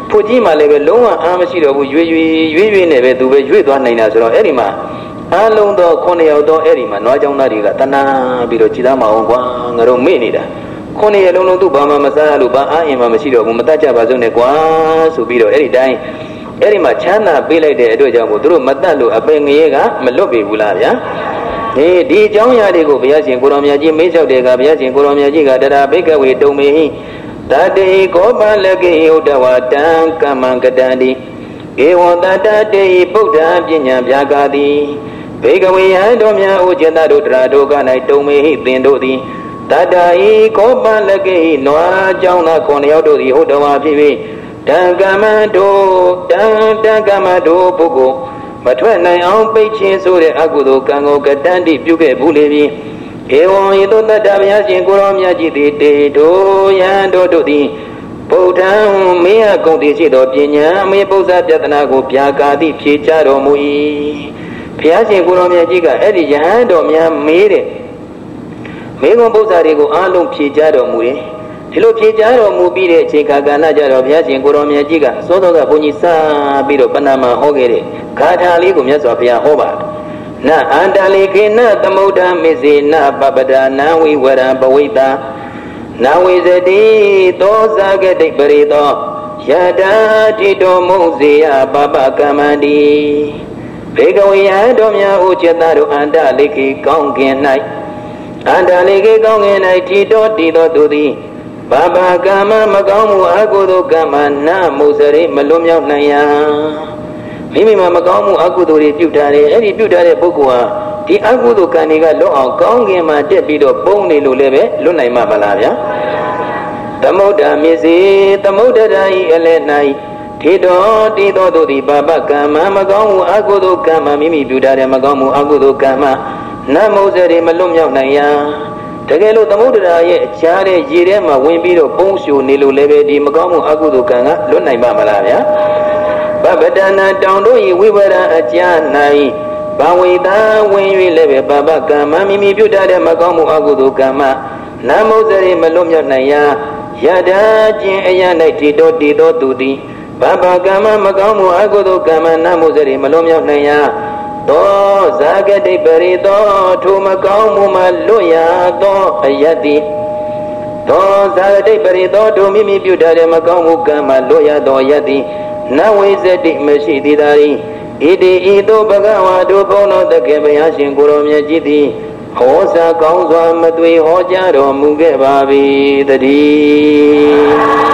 ဖို့ကြီးမှလည်းပဲလုံးဝအားမရှိတော့ဘူးရွေ့နဲ့ပဲသူပဲရွေ့သွားနိုင်တာဆိုတော့အဲ့ဒီမှာအားလုံးသော9ယောက်တော့အဲ့ဒီမှာနွားကြောင်းသားတွေကတနာပြီးတော့ကြည်သားမအောင်ကွာငါတို့မေ့နေတာ9ရက်လုံးသူဘာမှမစားလို့ဘာအားအင်မှမရှိတော့ဘူးမတတ်ကြပါစို့နဲ့ကွာဆိုပြီးတော့အဲ့ဒီတိုင်းအဲ့ဒီမှာချမ်းသာပေးလိုက်တဲ့အတွက်ကြောင့်မို့သူတို့မတတ်လို့အပင်ငရဲကမလွတ်ပြီဘူးလားဗျာဒီအကြောင်းအရာတွေကိုဘုရားရှင်ကိုရောင်မြတ်ကြီးမေးလျှောက်တဲ့ကဘုရားရှင်ကိုရောင်မြတ်ကြီးကတရာဘိကဝေတုံမေဟိတတေကောပလကေဥဒဝတံကမ္မံကတံတိဧဝံတတတေဗုဒ္ဓပညာဗျာကာတိဘေကဝေယံတော်မြတ်ဥကျတတို့တရာတို့က၌တုံမေဟိသင်တို့သည်တတဤကောပလကေနွားကြောင်းသား9ယောက်တို့သည်ဟုတ်တော်ဖြစ်၍တံကမ္မတို့တံကမ္မတို့ပုဂ္ဂိုလ်မထွက်နိုင်အောင်ပိတ်ခြင်းဆိုတဲ့အကုသိုလ်ကံကိုကတန်းတိပြုခဲ့ဘူးလေပြီဧဝံဤသို့တတ္တဗျာရှင်ကိုရောမြတ်ကြီးသည်တေတို့ယံတို့သည်ဗုဒ္ဓံမေယဂုံတိရှိသောပညာမေပု္ပ္ပဇပြတနာကိုဗျာကာတိဖြေချတော်မူ၏ဘုရားရှင်ကိုရောမြတ်ကြီးကအဲ့ဒီယဟန်တော်များမေးတဲ့မေဂုံပု္ပ္ပဇတွေကိုအားလုံးဖြေချတော်မူ၏ဒီလိုဖြေချတော်မူပြီးတဲ့အချိန်ခါကဏ္ဍကြတော့ဘုရားရှင်ကိုရောမြတ်ကြီးကသောတော်ကဘုန်းကြီးစပြီးတော့ပဏာမဟောခဲ့တဲ့ဂါထာလေးကိုမြတ်စွာဘုရားဟောပါနအန္တလိခေနသမုဒ္ဒမေစေနပပဒနံဝိဝရံပဝိတာနဝိဇတိသောဇဂတိပရိသောယတာတိတော်မုဇေယပပကမ္မန္တိဘေကဝေယံတော်များဥจิตတို့အန္တလိခေကောင်းကင်၌အန္တလိခေကောင်းကင်၌တိတော်တည်သောသူသည်ပပကမ္မမကောင်းမှုအကုသိုလ်ကမ္မနမုဇရိမလွတ်မြောက်နိုင်ရမိမိမှာမကောင်းမှုအကုသိုလ်တွေပြုထားတယ်အဲ့ဒီပြုထားတဲ့ပုဂ္ဂိုလ်ဟာဒီအကုသိုလ်ကံတွေကလွတ်အောင်ကောင်းကင်မှာတက်ပြီးတော့ပုံနေလို့လည်းပဲလွတ်နိုင်မှာမလားဗျာသမုဒ္ဒမေစေသမုဒ္ဒရာဤအလဲ၌ထေတော်တည်တော်သူသည်ပါပကမ္မမကောင်းမှုအကုသိုလ်ကံမှာမိမိပြုထားတဲ့မကောင်းမှုအကုသိုလ်ကံမှာနမုဇရိမလွတ်မြောက်နိုင်ရတကယ်လို့သမုဒ္ဒရာရဲ့အခြားတဲ့ရေထဲမှာဝင်ပြီးတော့ပုံရှုနေလို့လည်းပဲဒီမကောင်းမှုအကုသိုလ်ကံကလွတ်နိုင်ပါမလားဗျာပပဒနာတောင်တို့ဤဝိဝရအကျ၌ဘဝေတာဝင်၍လည်းပဲပပကမ္မမိမိပြုထားတဲ့မကောင်းမှုအကုသိုလ်ကံမှာနမုဇရိမလွတ်မြောက်နိုင်ရယတာခြင်းအရာ၌တိတော်တည်တော်သူသည်ပပကမ္မမကောင်းမှုအကုသိုလ်ကံမှာနမုဇရိမလွတ်မြောက်နိုင်ရသောဇာဂတိပရိသောထိုမကောင်းမှုမှလွတ်ရသောအယတ္တိသောဇာဂတိပရိသောထိုမိမိပြုထားတဲ့မကောင်းမှုကံမှလွတ်ရသောအယတ္တိနဝိဇ္ဇတိမရှိသေးသာရိဣတိဤသို့ဘဂဝါတို့ဘုန်းတော်တကယ်ဘုရားရှင်ကိုရောမြတ်ကြီးသည်ဟောစာကောင်းစွာမသွေဟောကြားတော်မူခဲ့ပါ၏တည်း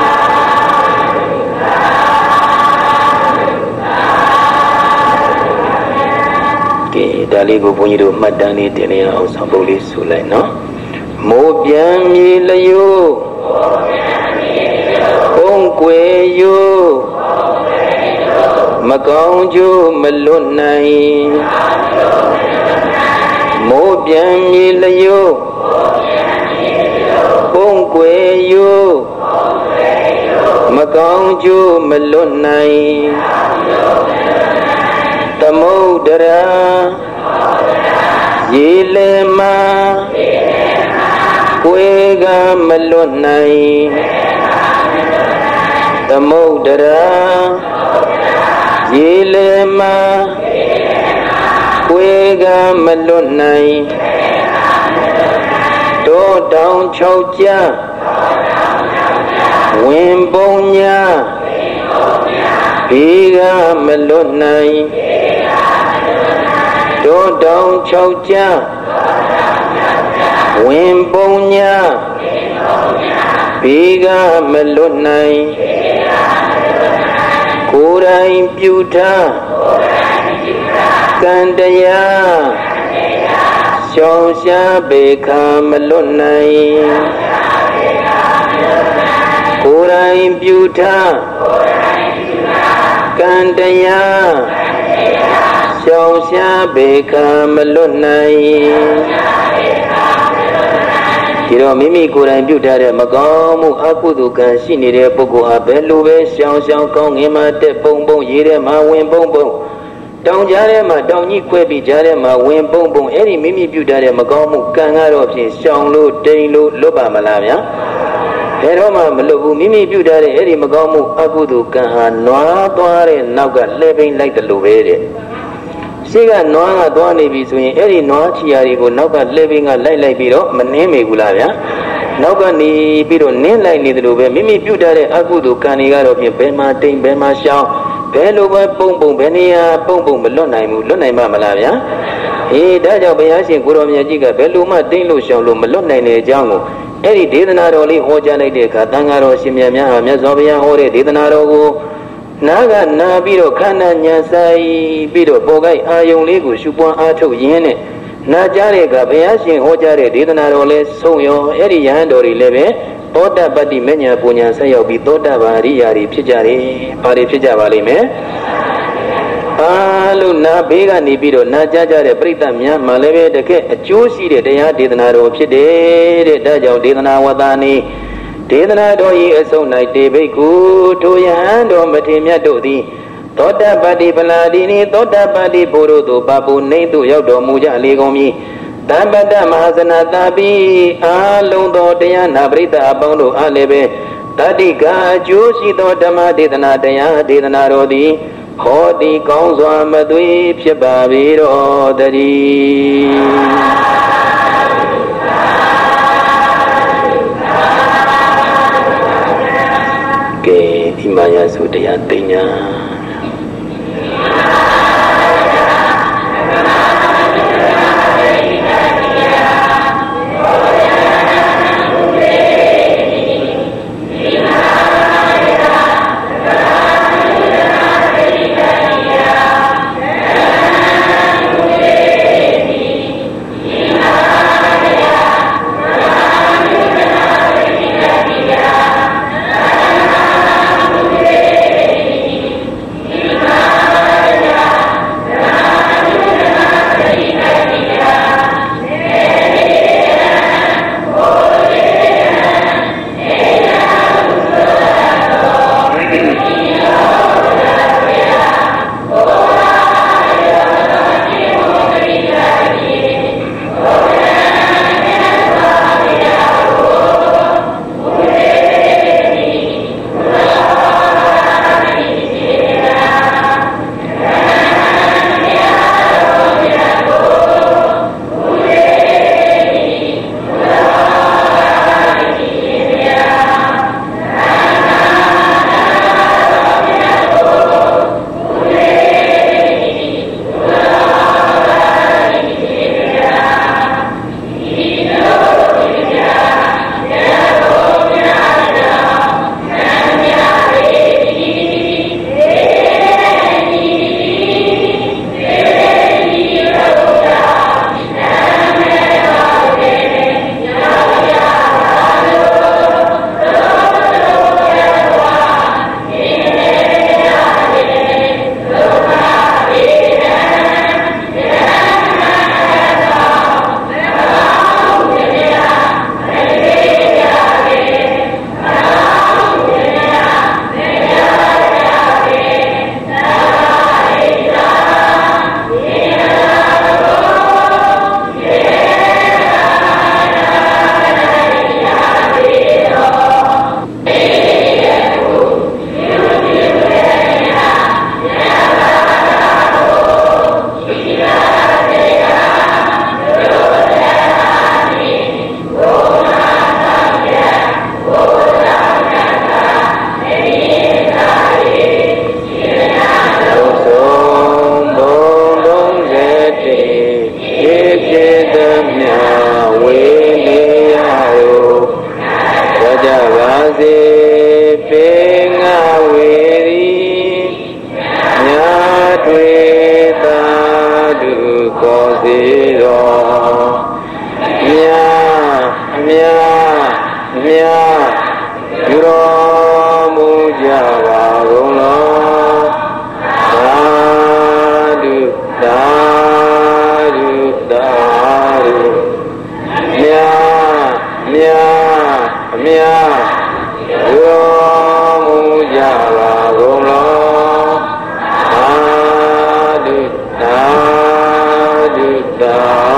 ကဲဒါလေးကိုဘုန်းကြီးတို့မှတ်တမ်းလေးတင်နေအောင်ဆောင်ပုဒ်လေးဆိုလိုက်နော်မိုးပြန်မြေလျို့ပုံကွယ်ယို့မကောင်းကျိုးမလွတ်နိုင်မိုးပြန်မြေလျို့ပုံကွယ်ယို့မကောင်းကျိုးမလွတ်နိုင်သမုဒ္ဒရာရေလေမကိုယ်ကမလွတ်နိုင်သမုဒ္ဒရာရေလေမကိုယ်ကမလွတ်နိုင်တောတောင်၆ကြဝင်ပုံညာဘေးကမလွတ်နိုင်တောတောင်၆ကြဝင်ပုံညာဘေးကမလွတ်နိုင်ကိုယ်တိုင်ပြုထားကံတရားရှောင်ရှားပေခါမလွတ်နိုင်ကိုယ်တိုင်ပြုထားကံတရားရှောင်ရှားပေခါမလွတ်နိုင်ဒီတော့မိမိကိုယ်တိုင်ပြုထားတဲ့မကောင်းမှုအကုသိုလ်ကံရှိနေတဲ့ပုဂ္ဂိုလ်ဟာဘယ်လိုပဲရှောင်ကောင်းငင်မှာတက်ပုံရေထဲမှာဝင်ပုံတောင်ကြားထဲမှာတောင်ကြီးခွဲပြီးကြားထဲမှာဝင်ပုံအဲ့ဒီမိမိပြုထားတဲ့မကောင်းမှုကံကတော့ဖြင့်ရှောင်လို့တိမ်လို့လွတ်ပါမလားဗျာဘယ်တော့မှမလွတ်ဘူးမိမိပြုထားတဲ့အဲ့ဒီမကောင်းမှုအကုသိုလ်ကံဟာနွားသွားတဲ့နောက်ကလှဲပိန်လိုက်တယ်လို့ပဲတဲ့ရှိကနွားကသွားနေပြီဆိုရင်အဲ့ဒီနွားချီယာတွေကိုနောက်ကလှဲပိန်ကလိုက်ပြီးတော့မနှင်းမိဘူးလားဗျာနောက်ကနေပြီးတော့နင်းလိုက်နေတယ်လို့ပဲမိမိပြုထားတဲ့အကုသိုလ်ကံတွေကတော့ဖြင့်ဘယ်မှာတိမ်ဘယ်မှာရှောင်းဘယ်လိုပဲပုံဘယ်နေရာပုံမလွတ်နိုင်ဘူးလွတ်နိုင်မှာမလားဗျာဒါကြောင့်ဘုရားရှင်ကိုရောမြတ်ကြီးကဘယ်လိုမှတိမ်လို့ရှောင်းလို့မလွတ်နိုင်တဲ့အကြောင်းကိုအဲ့ဒီဒေသနာတော်လေးဟောကြားလိုက်တဲ့အခါတန်ဃာတော်ရှင်မြတ်များဟာမြတ်စွာဘုရားဟောတဲ့ဒေသနာတော်ကိုနာကနာပြီးတော့ခန္ဓာညာဆိုင်ပြီးတော့ပေါ်ကိုက်အာယုံလေးကိုရှုပွားအားထုတ်ရင်းနဲ့နာကြားတဲ့အခါဘုရားရှင်ဟောကြားတဲ့ဒေသနာတော်လေးဆုံးရောအဲ့ဒီယဟန်တော်တွေလည်းပဲသောတပတ္တိမဉ္ဇဉ်ပူညာဆက်ရောက်ပြီးသောတပန်ရိယာတွေဖြစ်ကြတယ်။ဘာတွေဖြစ်ကြပါလိမ့်မယ်။အားလုံးနာဘေးကနေပြီးတော့နာကြားကြတဲ့ပြိတ္တများမှလည်းပဲတကယ်အကျိုးရှိတဲ့တရားဒေသနာတော်ဖြစ်တယ်တဲ့။ဒါကြောင့်ဒေသနာဝတ္တနိဒေသနာတော်ဤအဆုံး၌တေဘိက္ခုထိုယဟန်တော်မထေရမြတ်တို့သည်သောတပတ္တိပလာဒီနိသောတပတ္တိဘုရုတို့ပပုနေသို့ရောက်တော်မူကြလေကုန်မည်တမ္ပတ္တမဟာစနာတာပိအာလုံးသောတရားနာပရိသတ်အပေါင်းတို့အားလည်းပဲတတိကအကျိုးရှိသောဓမ္မဒေသနာတရားဒေသနာတော်သည်ဟောတိကောင်းစွာမသွေဖြစ်ပါပေတော်တည်းကဲဒီမာယာစုတရားသိညာသာ